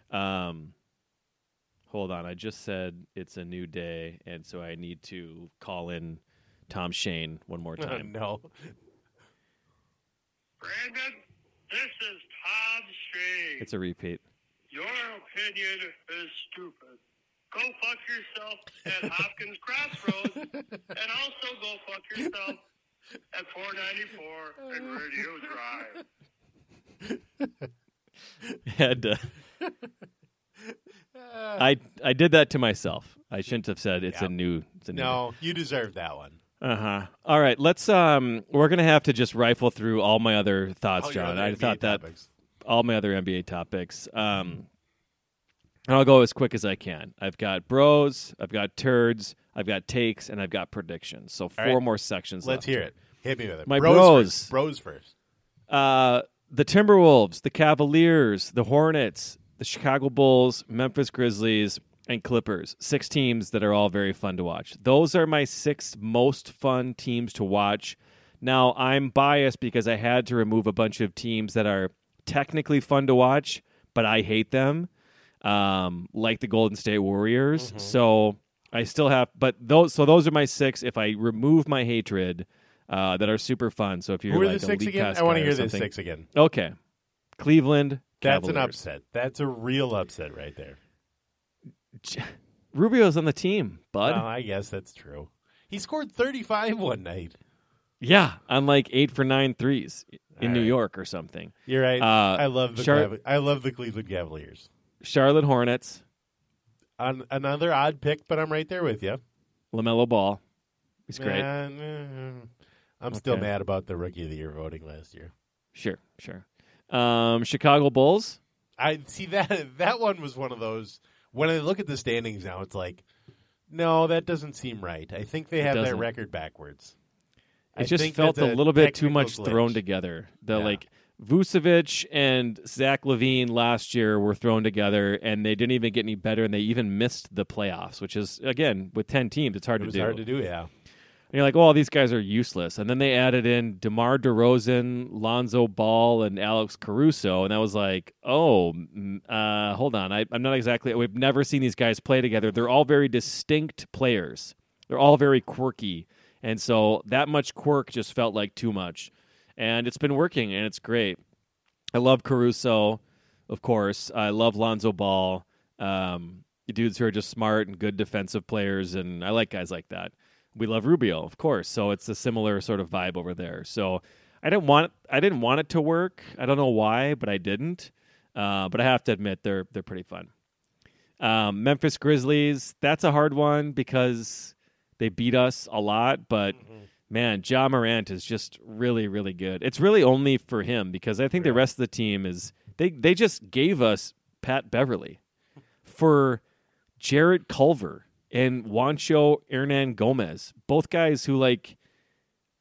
Hold on. I just said it's a new day, and so I need to call in Tom Shane one more time. No. Brandon, this is Tom Shane. It's a repeat. Your opinion is stupid. Go fuck yourself at Hopkins Crossroads, and also go fuck yourself at 494 and Radio Drive. Had to. I did that to myself. I shouldn't have said it's a new. No, you deserve that one. All right, let's. We're gonna have to just rifle through all my other thoughts, John. I thought that all my other NBA topics. And I'll go as quick as I can. I've got bros, I've got turds, I've got takes, and I've got predictions. So 4 more sections. Let's hear it. Hit me with it. My bros. Bros first. The Timberwolves, the Cavaliers, the Hornets, the Chicago Bulls, Memphis Grizzlies, and Clippers. 6 teams that are all very fun to watch. Those are my 6 most fun teams to watch. Now, I'm biased because I had to remove a bunch of teams that are technically fun to watch, but I hate them, like the Golden State Warriors. So I still have, but those are my 6. If I remove my hatred, that are super fun. So if you're who are like the 6 again, I want to hear the 6 again. Okay, Cleveland That's Cavaliers. an upset. That's a real upset right there. Rubio's on the team, bud. Well, I guess that's true. He scored 35 one night. Yeah, on like 8 for 9 threes in New York or something. You're right. I love the Cleveland Cavaliers. Charlotte Hornets. Another odd pick, but I'm right there with you. LaMelo Ball. He's great. I'm still mad about the Rookie of the Year voting last year. Sure. Chicago Bulls. I see that one was one of those. When I look at the standings now, it's like, no, that doesn't seem right. I think they have that record backwards. It just felt a little bit too much thrown together. Like Vucevic and Zach LaVine last year were thrown together, and they didn't even get any better, and they even missed the playoffs, which is, again, with 10 teams, it's hard to do. Hard to do, yeah. And you're like, oh, these guys are useless. And then they added in DeMar DeRozan, Lonzo Ball, and Alex Caruso. And I was like, hold on. I'm not exactly – we've never seen these guys play together. They're all very distinct players. They're all very quirky. And so that much quirk just felt like too much. And it's been working, and it's great. I love Caruso, of course. I love Lonzo Ball. Dudes who are just smart and good defensive players, and I like guys like that. We love Rubio, of course, so it's a similar sort of vibe over there. So I didn't want it to work. I don't know why, but I didn't. But I have to admit they're pretty fun. Memphis Grizzlies, that's a hard one because they beat us a lot. But man, Ja Morant is just really, really good. It's really only for him because I think the rest of the team is they just gave us Pat Beverly for Jarrett Culver and Juancho Hernan Gomez, both guys who, like,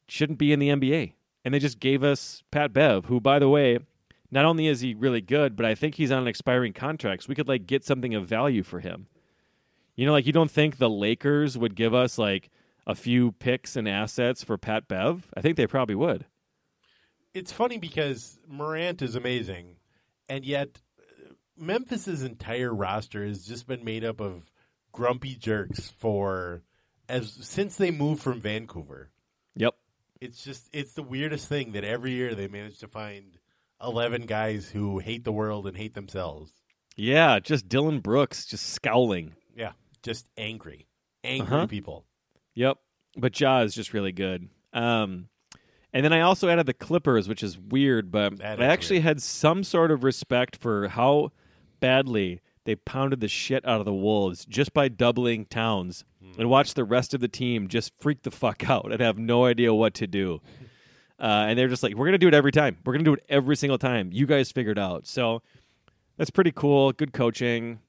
shouldn't be in the NBA. And they just gave us Pat Bev, who, by the way, not only is he really good, but I think he's on an expiring contract. So we could, like, get something of value for him. You know, like, you don't think the Lakers would give us, like, a few picks and assets for Pat Bev? I think they probably would. It's funny because Morant is amazing, and yet Memphis's entire roster has just been made up of grumpy jerks since they moved from Vancouver. Yep. It's the weirdest thing that every year they manage to find 11 guys who hate the world and hate themselves. Yeah, just Dylan Brooks just scowling. Yeah, just angry people. Yep, but Ja is just really good. And then I also added the Clippers, which is weird, but I actually had some sort of respect for how badly they pounded the shit out of the Wolves just by doubling Towns and watched the rest of the team just freak the fuck out and have no idea what to do. And they're just like, we're going to do it every time. We're going to do it every single time. You guys figure it out. So that's pretty cool. Good coaching.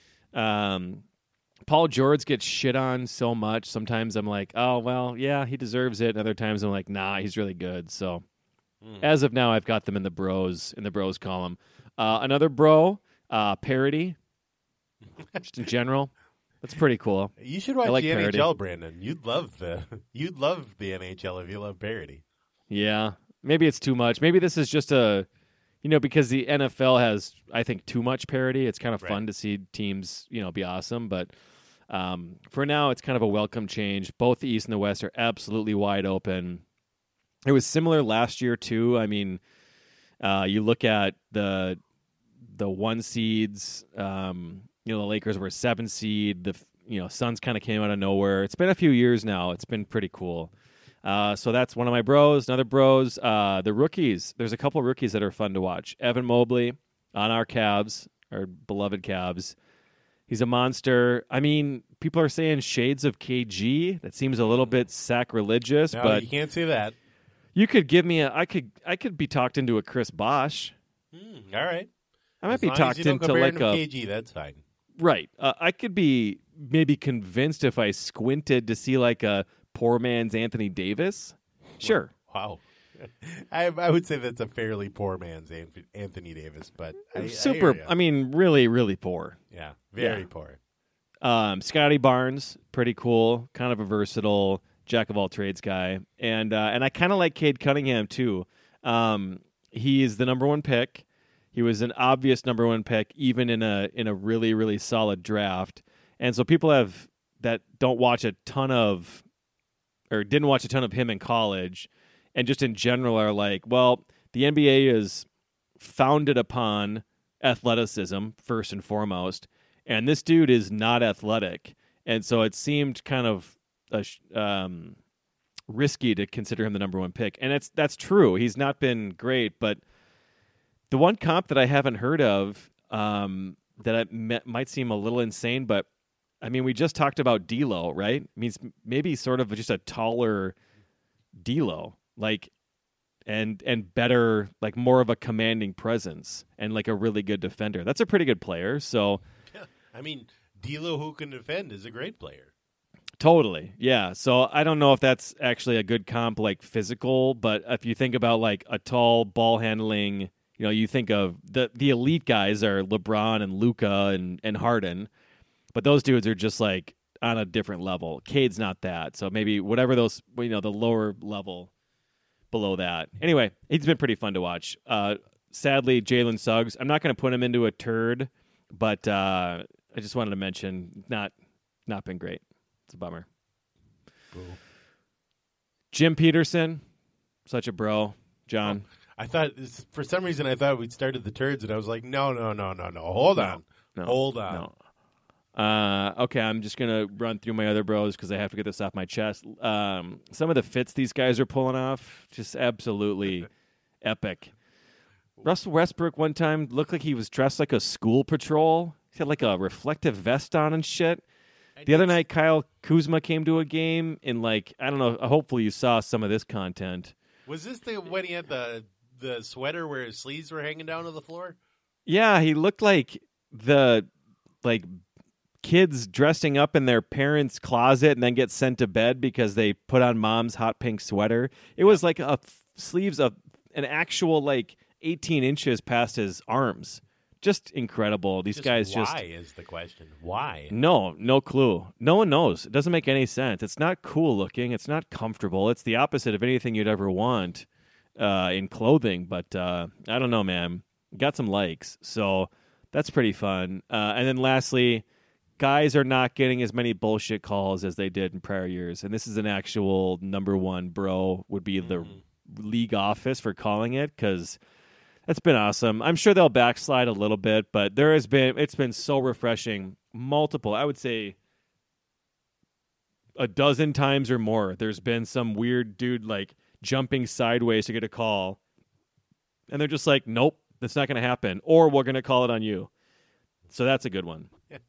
Paul George gets shit on so much. Sometimes I'm like, oh, well, yeah, he deserves it. And other times I'm like, nah, he's really good. So as of now, I've got them in the bros column. Another bro, Parody, just in general. That's pretty cool. You should watch like the Parody. NHL, Brandon. You'd love the NHL if you love Parody. Yeah, maybe it's too much. Maybe this is just because the NFL has, I think, too much parody. It's kind of fun to see teams, be awesome. But for now, it's kind of a welcome change. Both the East and the West are absolutely wide open. It was similar last year too. I mean, you look at the 1 seeds. The Lakers were a 7 seed. The Suns kind of came out of nowhere. It's been a few years now. It's been pretty cool. So that's one of my bros. Another bros, the rookies. There's a couple rookies that are fun to watch. Evan Mobley on our Cavs, our beloved Cavs. He's a monster. I mean, people are saying shades of KG. That seems a little bit sacrilegious, No, but you can't say that. you could give me I could be talked into a Chris Bosh. All right. I might As be long as talked you don't into compare like him to a KG, that's fine. right. I could be maybe convinced if I squinted to see like a poor man's Anthony Davis. Sure. Wow. I would say that's a fairly poor man's Anthony Davis, but Super. I mean, really, really poor. yeah, very poor. Scotty Barnes, pretty cool, kind of a versatile jack of all trades guy, and I kind of like Cade Cunningham too. He is the number 1 pick. He was an obvious number 1 pick, even in a really, really solid draft. And so people that don't watch a ton of, or didn't watch a ton of him in college, and just in general are like, well, the NBA is founded upon athleticism first and foremost, and this dude is not athletic, and so it seemed kind of risky to consider him the number 1 pick. And that's true. He's not been great, but the one comp that I haven't heard of might seem a little insane, but I mean, we just talked about D'Lo, right? I mean, maybe sort of just a taller D'Lo, like, and better, like more of a commanding presence and like a really good defender. That's a pretty good player. So, Yeah. I mean, D'Lo who can defend is a great player. Totally, yeah. So I don't know if that's actually a good comp, like physical, but if you think about like a tall ball handling, you think of the elite guys are LeBron and Luka and Harden. But those dudes are just like on a different level. Cade's not that. So maybe whatever those, the lower level below that. Anyway, he's been pretty fun to watch. Sadly, Jalen Suggs, I'm not going to put him into a turd, but I just wanted to mention, not been great. It's a bummer. Cool. Jim Peterson, such a bro. John. I thought, for some reason, we'd started the turds, and I was like, no. Hold on. No. Okay, I'm just going to run through my other bros because I have to get this off my chest. Some of the fits these guys are pulling off, just absolutely epic. Russell Westbrook one time looked like he was dressed like a school patrol. He had like a reflective vest on and shit. The other night, Kyle Kuzma came to a game in like, I don't know, hopefully you saw some of this content. Was this when he had the sweater where his sleeves were hanging down to the floor? Yeah, he looked like the kids dressing up in their parents' closet and then get sent to bed because they put on mom's hot pink sweater. It was like sleeves of an actual 18 inches past his arms. Just incredible. These guys why is the question? Why? No clue. No one knows. It doesn't make any sense. It's not cool looking. It's not comfortable. It's the opposite of anything you'd ever want in clothing. But I don't know, man. Got some likes. So that's pretty fun. And then lastly, guys are not getting as many bullshit calls as they did in prior years. And this is an actual number one bro would be the league office for calling it, because that's been awesome. I'm sure they'll backslide a little bit, but it's been so refreshing. Multiple, I would say a dozen times or more, there's been some weird dude jumping sideways to get a call. And they're just like, nope, that's not going to happen. Or we're going to call it on you. So that's a good one.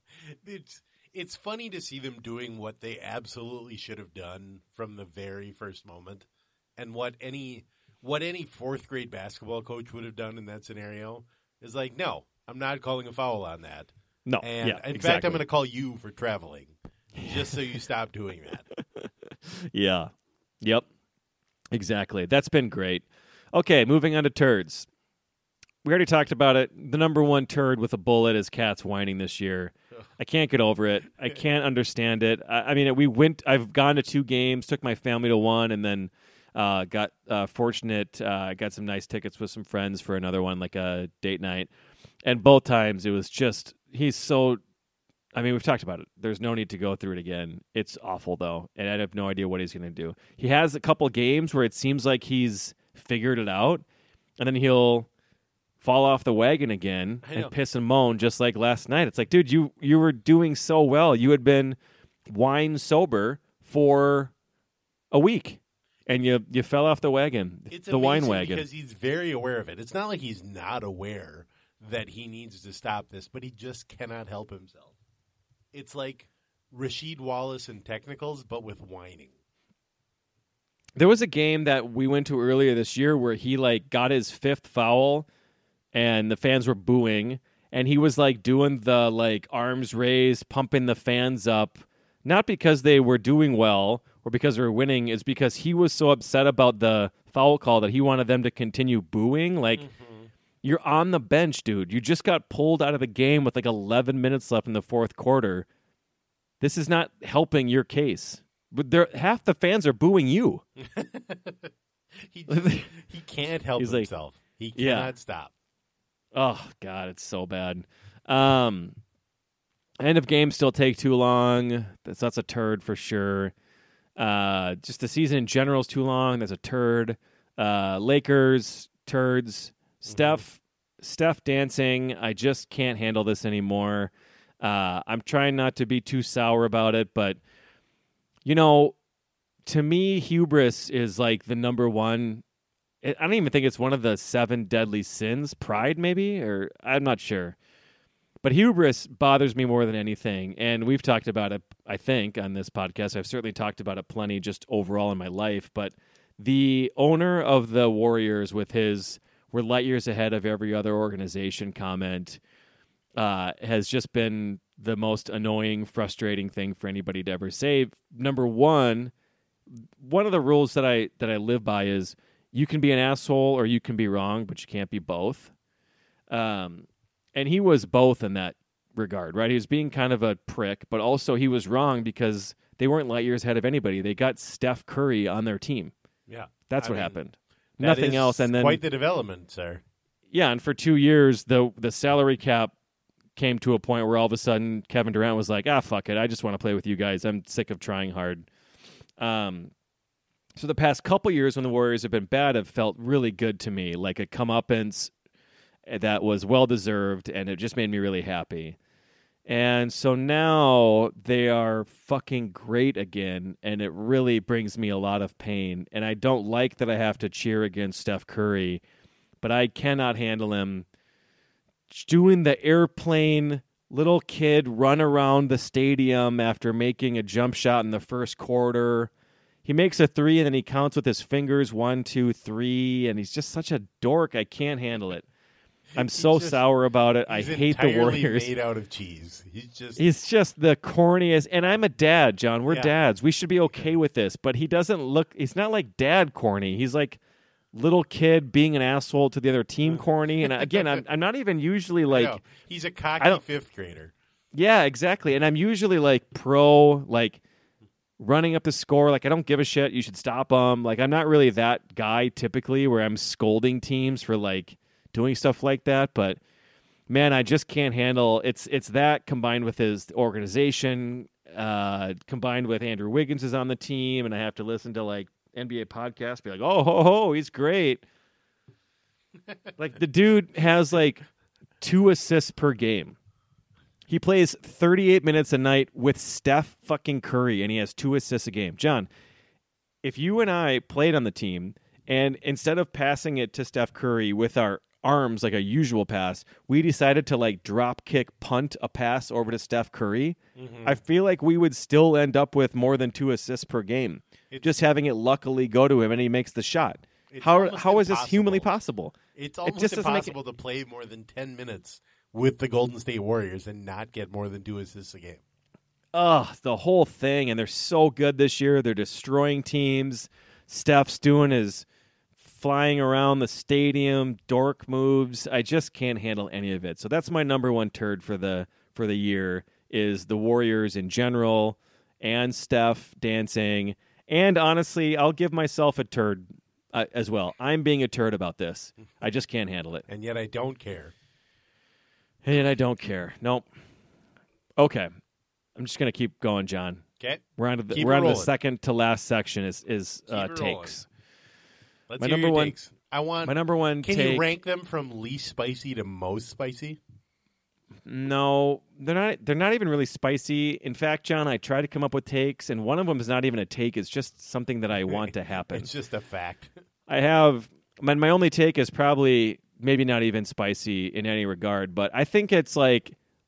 It's funny to see them doing what they absolutely should have done from the very first moment. And what any fourth grade basketball coach would have done in that scenario is no, I'm not calling a foul on that. No. And in fact, I'm going to call you for traveling just so you stop doing that. Yeah. Yep. Exactly. That's been great. Okay, moving on to turds. We already talked about it. The number one turd with a bullet is cats whining this year. I can't get over it. I can't understand it. I mean, I've gone to 2 games, took my family to one, and then got fortunate. Got some nice tickets with some friends for another one, like a date night. And both times it was just, we've talked about it. There's no need to go through it again. It's awful, though, and I have no idea what he's going to do. He has a couple games where it seems like he's figured it out, and then he'll fall off the wagon again and piss and moan just like last night. It's like, dude, you were doing so well. You had been wine sober for a week, and you fell off the wagon, the wine wagon. Because he's very aware of it. It's not like he's not aware that he needs to stop this, but he just cannot help himself. It's like Rasheed Wallace in technicals, but with whining. There was a game that we went to earlier this year where he got his 5th foul, and the fans were booing, and he was doing the arms raised, pumping the fans up, not because they were doing well or because they were winning. It's because he was so upset about the foul call that he wanted them to continue booing. You're on the bench, dude. You just got pulled out of the game with 11 minutes left in the 4th quarter. This is not helping your case. But half the fans are booing you. He can't help himself. He cannot stop. Oh, God, it's so bad. End of game still take too long. That's a turd for sure. Just the season in general is too long. That's a turd. Lakers, turds. Steph dancing. I just can't handle this anymore. I'm trying not to be too sour about it, but, to me, hubris is the number one. I don't even think it's one of the 7 deadly sins. Pride, maybe? Or I'm not sure. But hubris bothers me more than anything. And we've talked about it, I think, on this podcast. I've certainly talked about it plenty just overall in my life. But the owner of the Warriors with his "we're light years ahead of every other organization" comment has just been the most annoying, frustrating thing for anybody to ever say. Number one of the rules that I live by is you can be an asshole or you can be wrong, but you can't be both. And he was both in that regard, right? He was being kind of a prick, but also he was wrong because they weren't light years ahead of anybody. They got Steph Curry on their team. Yeah. That's what happened. Nothing else. And then quite the development, sir. Yeah, and for 2 years, the salary cap came to a point where all of a sudden Kevin Durant was like, fuck it. I just want to play with you guys. I'm sick of trying hard. So the past couple years when the Warriors have been bad have felt really good to me, like a comeuppance that was well-deserved, and it just made me really happy. And so now they are fucking great again, and it really brings me a lot of pain. And I don't like that I have to cheer against Steph Curry, but I cannot handle him doing the airplane little kid run around the stadium after making a jump shot in the first quarter. He makes a 3, and then he counts with his fingers, 1, 2, 3, and he's just such a dork. I can't handle it. I'm so sour about it. I hate the Warriors. Made out of cheese. He's just the corniest. And I'm a dad, John. We're dads. We should be okay with this. But he doesn't look. He's not like dad corny. He's like little kid being an asshole to the other team corny. And again, I'm not even usually like. He's a cocky fifth grader. Yeah, exactly. And I'm usually like pro, like running up the score. Like I don't give a shit. You should stop them. Like I'm not really that guy typically where I'm scolding teams for like doing stuff like that, but man, I just can't handle it's that combined with his organization, combined with Andrew Wiggins is on the team, and I have to listen to like NBA podcasts, be like, oh, he's great. Like the dude has like 2 assists per game. He plays 38 minutes a night with Steph fucking Curry, and he has 2 assists a game. John, if you and I played on the team, and instead of passing it to Steph Curry with our arms like a usual pass, we decided to like drop kick punt a pass over to Steph Curry, I feel like we would still end up with more than 2 assists per game. Just having it luckily go to him and he makes the shot. How is this humanly possible? It's almost impossible to play more than 10 minutes with the Golden State Warriors and not get more than 2 assists a game. The whole thing, and they're so good this year. They're destroying teams. Steph's doing his flying around the stadium, dork moves. I just can't handle any of it. So that's my number one turd for the year is the Warriors in general and Steph dancing. And honestly, I'll give myself a turd as well. I'm being a turd about this. I just can't handle it. And yet I don't care. Nope. Okay. I'm just going to keep going, John. Okay. We're on to the second to last section is takes. Let's my hear number your one takes. I want my number one. Can you rank them from least spicy to most spicy? No, they're not even really spicy. In fact, John, I tried to come up with takes, and one of them is not even a take. It's just something that I want to happen. It's just a fact. I have my only take is probably maybe not even spicy in any regard, but I think it's over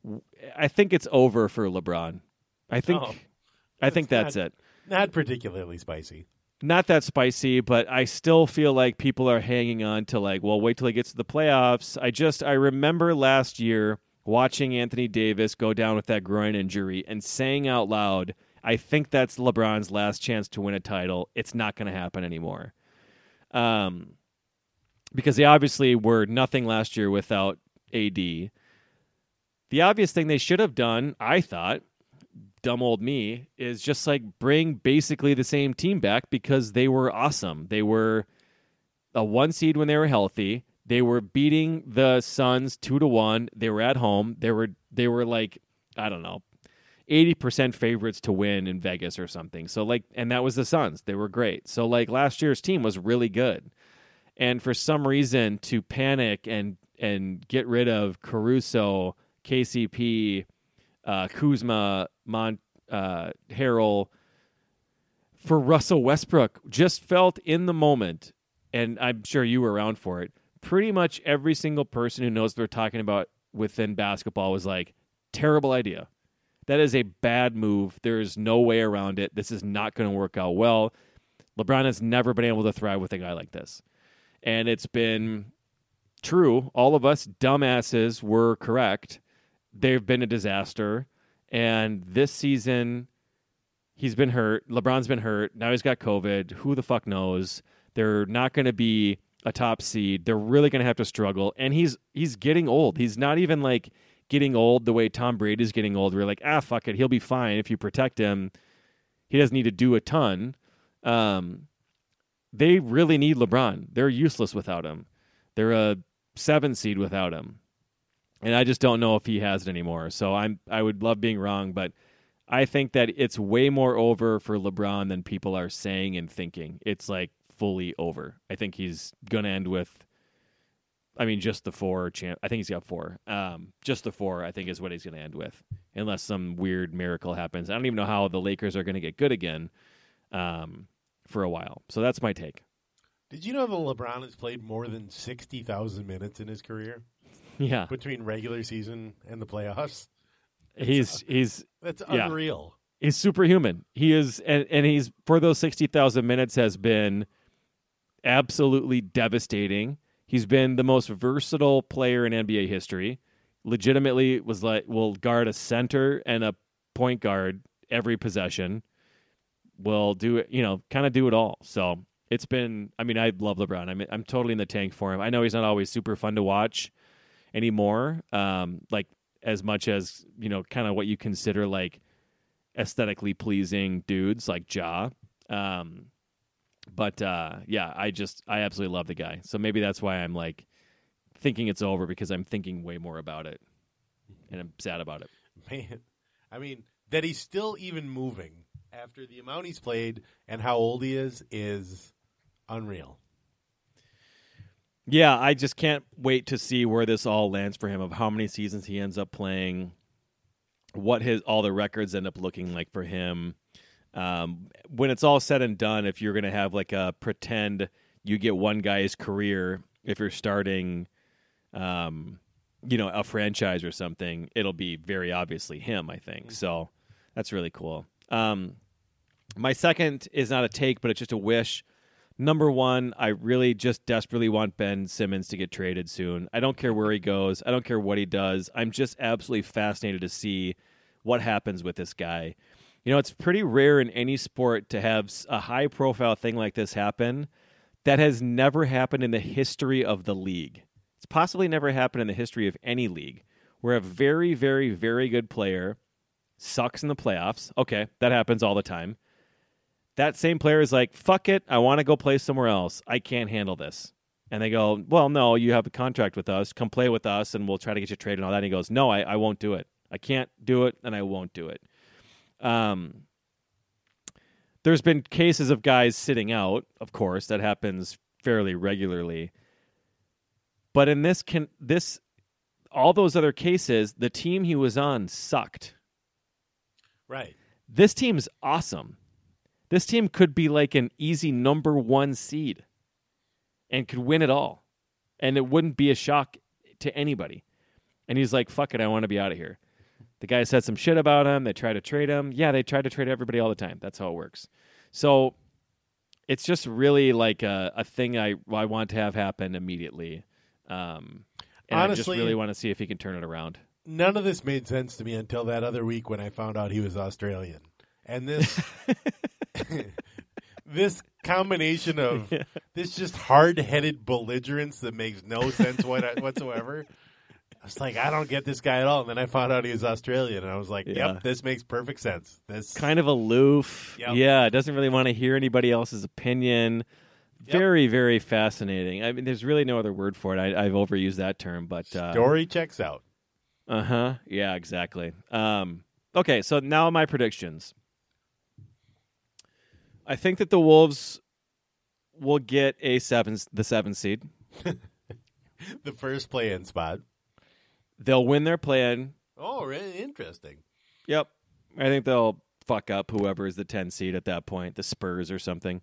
for LeBron. I think that's it. Not particularly spicy. Not that spicy, but I still feel like people are hanging on to like, well, wait till he gets to the playoffs. I remember last year watching Anthony Davis go down with that groin injury and saying out loud, I think that's LeBron's last chance to win a title. It's not going to happen anymore. Because they obviously were nothing last year without AD. The obvious thing they should have done, I thought, dumb old me, is just like bring basically the same team back because they were awesome. They were a 1 seed when they were healthy. They were beating the Suns 2-1. They were at home. They were like, I don't know, 80% favorites to win in Vegas or something. So like, and that was the Suns. They were great. So like last year's team was really good. And for some reason to panic and get rid of Caruso, KCP, Kuzma, Harrell for Russell Westbrook just felt in the moment, and I'm sure you were around for it, pretty much every single person who knows what they're talking about within basketball was like, terrible idea. That is a bad move. There is no way around it. This is not going to work out well. LeBron has never been able to thrive with a guy like this. And it's been true. All of us dumbasses were correct. They've been a disaster. And this season, he's been hurt. LeBron's been hurt. Now he's got COVID. Who the fuck knows? They're not going to be a top seed. They're really going to have to struggle. And he's getting old. He's not even like getting old the way Tom Brady's getting old. We're like, fuck it. He'll be fine if you protect him. He doesn't need to do a ton. They really need LeBron. They're useless without him. They're a 7 seed without him. And I just don't know if he has it anymore. So I would love being wrong, but I think that it's way more over for LeBron than people are saying and thinking. It's like fully over. I think he's going to end with, just the 4 champ. I think he's got 4. Just the 4, I think, is what he's going to end with, unless some weird miracle happens. I don't even know how the Lakers are going to get good again for a while. So that's my take. Did you know that LeBron has played more than 60,000 minutes in his career? Yeah. Between regular season and the playoffs? That's unreal. He's superhuman. He is, and he's, for those 60,000 minutes, has been absolutely devastating. He's been the most versatile player in NBA history. Legitimately will guard a center and a point guard every possession. Will do it, kind of do it all. So it's been, I love LeBron. I'm totally in the tank for him. I know he's not always super fun to watch anymore. Like as much as, kind of what you consider like aesthetically pleasing dudes like Ja. But I absolutely love the guy. So maybe that's why I'm like thinking it's over, because I'm thinking way more about it and I'm sad about it. Man, that he's still even moving after the amount he's played and how old he is unreal. Yeah, I just can't wait to see where this all lands for him, of how many seasons he ends up playing, what all the records end up looking like for him. When it's all said and done, if you're going to have like a pretend you get one guy's career, if you're starting, a franchise or something, it'll be very obviously him, I think. So that's really cool. My second is not a take, but it's just a wish. Number one, I really just desperately want Ben Simmons to get traded soon. I don't care where he goes. I don't care what he does. I'm just absolutely fascinated to see what happens with this guy. It's pretty rare in any sport to have a high-profile thing like this happen. That has never happened in the history of the league. It's possibly never happened in the history of any league, where a very, very, very good player sucks in the playoffs. Okay, that happens all the time. That same player is like, fuck it, I want to go play somewhere else. I can't handle this. And they go, well, no, you have a contract with us. Come play with us, and we'll try to get you traded and all that. And he goes, no, I won't do it. I can't do it, and I won't do it. There's been cases of guys sitting out, of course, that happens fairly regularly. But in all those other cases, the team he was on sucked. Right. This team's awesome. This team could be like an easy number 1 seed and could win it all. And it wouldn't be a shock to anybody. And he's like, fuck it, I want to be out of here. The guy said some shit about him. They tried to trade him. Yeah, they try to trade everybody all the time. That's how it works. So it's just really like a thing I want to have happen immediately. And honestly, I just really want to see if he can turn it around. None of this made sense to me until that other week when I found out he was Australian. And this this combination of this just hard-headed belligerence that makes no sense whatsoever. I was like, I don't get this guy at all. And then I found out he was Australian, and I was like, yep, this makes perfect sense. This kind of aloof. Yep. Yeah, doesn't really want to hear anybody else's opinion. Very, very fascinating. There's really no other word for it. I've overused that term, but story checks out. Yeah, exactly. Okay, so now my predictions. I think that the Wolves will get the 7th seed. The first play-in spot. They'll win their play-in. Oh, really interesting. Yep. I think they'll fuck up whoever is the 10 seed at that point, the Spurs or something.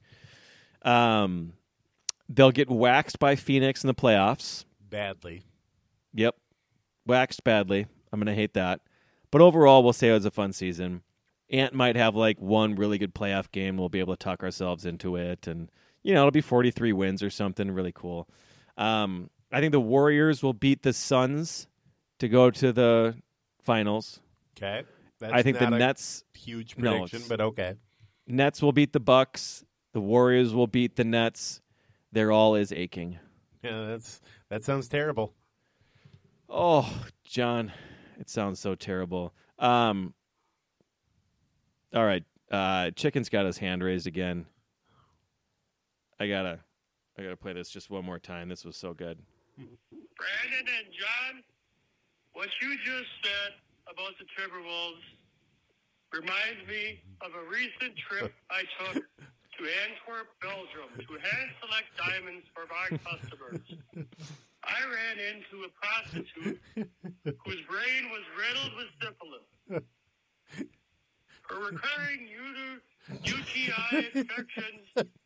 They'll get waxed by Phoenix in the playoffs. Badly. Yep. Waxed badly. I'm going to hate that. But overall, we'll say it was a fun season. Ant might have like one really good playoff game. We'll be able to talk ourselves into it. And, it'll be 43 wins or something really cool. I think the Warriors will beat the Suns to go to the finals. Okay. That's I think the Nets... huge prediction, but okay. Nets will beat the Bucks. The Warriors will beat the Nets. Their all is aching. Yeah, that sounds terrible. Oh, John, it sounds so terrible. All right, Chicken's got his hand raised again. I gotta play this just one more time. This was so good. Brandon and John, what you just said about the Timberwolves reminds me of a recent trip I took to Antwerp, Belgium, to hand-select diamonds for my customers. I ran into a prostitute whose brain was riddled with syphilis. Her recurring UTI infections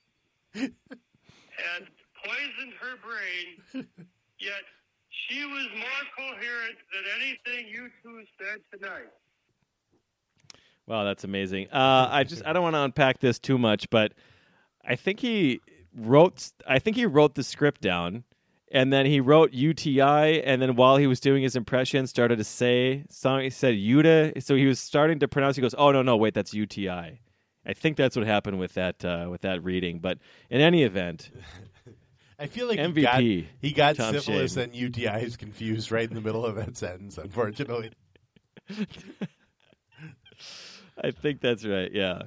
had poisoned her brain, yet she was more coherent than anything you two said tonight. Wow, that's amazing. I don't want to unpack this too much, but I think he wrote the script down And then he wrote UTI, and then while he was doing his impression, started to say something. He said Uta, so he was starting to pronounce. He goes, "Oh no, wait, that's UTI." I think that's what happened with that reading. But in any event, I feel like MVP. He got Tom syphilis Shane. and UTIs confused right in the middle of that sentence. Unfortunately, I think that's right. Yeah.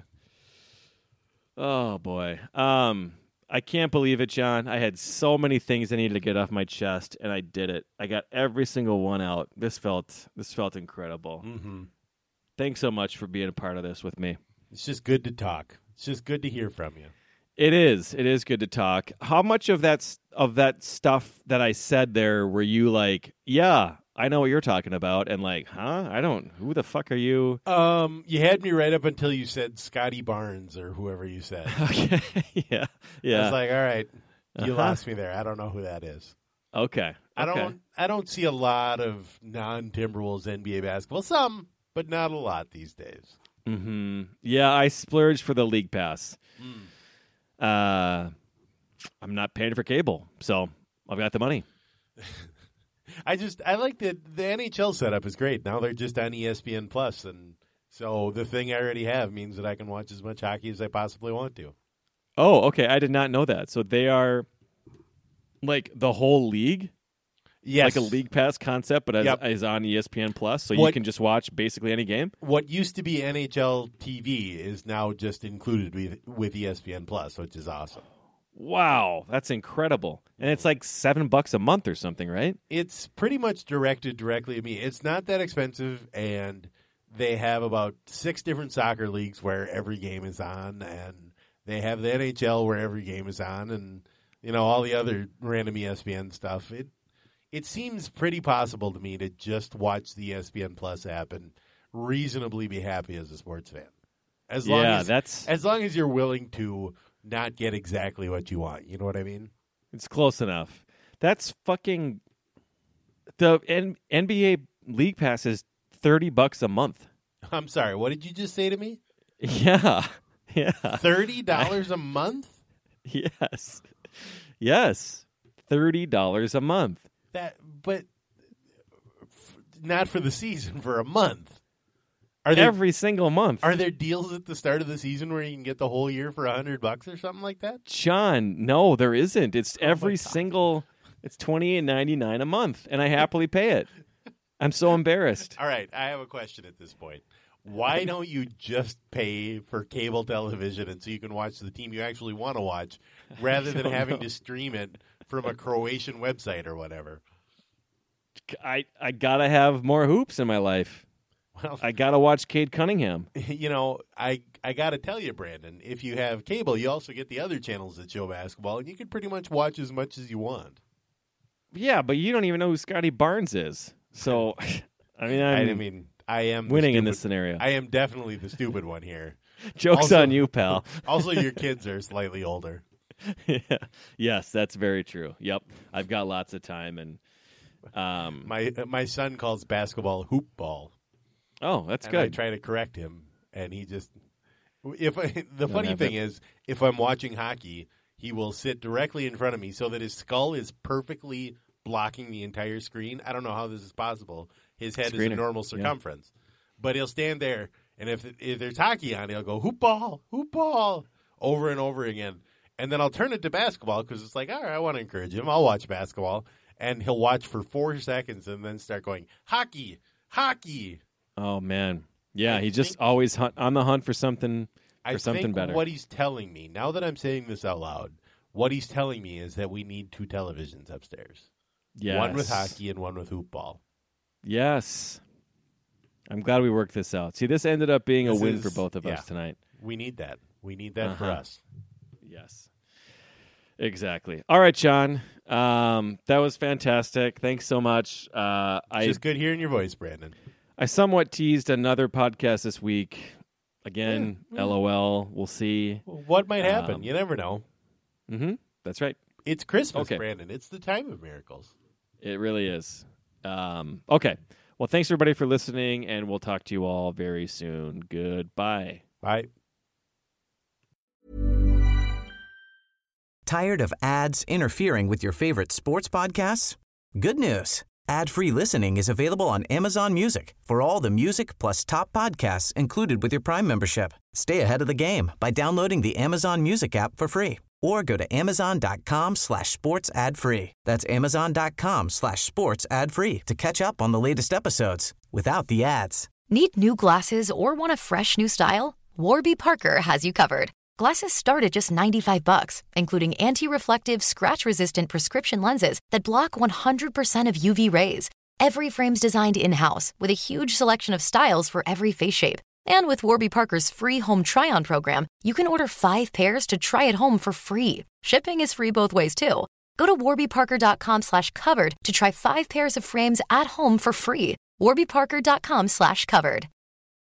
Oh boy. I can't believe it, John. I had so many things I needed to get off my chest, and I did it. I got every single one out. This felt incredible. Mm-hmm. Thanks so much for being a part of this with me. It's just good to talk. It's just good to hear from you. It is. It is good to talk. How much of that stuff that I said there were you like, yeah, I know what you're talking about, and like, huh? I don't. Who the fuck are you? You had me right up until you said Scotty Barnes or whoever you said. Okay. Yeah. I was like, all right, you lost me there. I don't know who that is. Okay. I don't see a lot of non-Timberwolves NBA basketball. Some, but not a lot these days. Mm-hmm. Yeah, I splurged for the league pass. I'm not paying for cable, so I've got the money. I like the NHL setup is great. Now they're just on ESPN Plus, and so the thing I already have means that I can watch as much hockey as I possibly want to. Oh, okay. I did not know that. So they are like the whole league? Yes. Like a league pass concept, but is on ESPN Plus, so you can just watch basically any game? What used to be NHL TV is now just included with ESPN Plus, which is awesome. Wow, that's incredible. And it's like $7 a month or something, right? It's pretty much directed directly at me. It's not that expensive, and they have about 6 different soccer leagues where every game is on, and they have the NHL where every game is on, and all the other random ESPN stuff. It seems pretty possible to me to just watch the ESPN Plus app and reasonably be happy as a sports fan. As long as you're willing to not get exactly what you want. You know what I mean? It's close enough. That's fucking the NBA League Pass is $30 a month. I'm sorry. What did you just say to me? Yeah. $30 a month? Yes. $30 a month. But not for the season, for a month. Every single month. Are there deals at the start of the season where you can get the whole year for $100 or something like that? John, no, there isn't. It's every single. It's $28.99 a month, and I happily pay it. I'm so embarrassed. All right, I have a question at this point. Why don't you just pay for cable television and so you can watch the team you actually want to watch, rather than having to stream it from a Croatian website or whatever? I gotta have more hoops in my life. Well, I gotta watch Cade Cunningham. I gotta tell you, Brandon, if you have cable, you also get the other channels that show basketball, and you can pretty much watch as much as you want. Yeah, but you don't even know who Scotty Barnes is. So, I am winning in this scenario. I am definitely the stupid one here. Joke's on you, pal. Also, your kids are slightly older. Yeah. Yes, that's very true. Yep, I've got lots of time, and my son calls basketball hoop ball. Oh, that's and good. I try to correct him, and he just the funny thing is, if I'm watching hockey, he will sit directly in front of me so that his skull is perfectly blocking the entire screen. I don't know how this is possible. His head is a normal circumference, but he'll stand there, and if there's hockey on, he'll go hoop ball, over and over again. And then I'll turn it to basketball because it's like, all right, I want to encourage him. I'll watch basketball, and he'll watch for 4 seconds and then start going hockey. Oh man, yeah, he's just always on the hunt for something. Something better. What he's telling me, now that I'm saying this out loud, what he's telling me is that we need 2 televisions upstairs. Yes. One with hockey and one with hoop ball. Yes. I'm glad we worked this out. See, this ended up being a win for both of us tonight. We need that. We need that for us. Yes. Exactly. All right, John. That was fantastic. Thanks so much. It's just good hearing your voice, Brandon. I somewhat teased another podcast this week. Again, LOL. We'll see. Well, what might happen? You never know. Mm-hmm. That's right. It's Christmas, Brandon. It's the time of miracles. It really is. Okay. Well, thanks, everybody, for listening, and we'll talk to you all very soon. Goodbye. Bye. Tired of ads interfering with your favorite sports podcasts? Good news. Ad-free listening is available on Amazon Music for all the music plus top podcasts included with your Prime membership. Stay ahead of the game by downloading the Amazon Music app for free or go to amazon.com/sports ad free. That's amazon.com/sports ad free to catch up on the latest episodes without the ads. Need new glasses or want a fresh new style? Warby Parker has you covered. Glasses start at just $95, including anti-reflective, scratch-resistant prescription lenses that block 100% of UV rays. Every frame's designed in-house with a huge selection of styles for every face shape. And with Warby Parker's free home try-on program, you can order 5 pairs to try at home for free. Shipping is free both ways, too. Go to warbyparker.com/covered to try 5 pairs of frames at home for free. warbyparker.com/covered.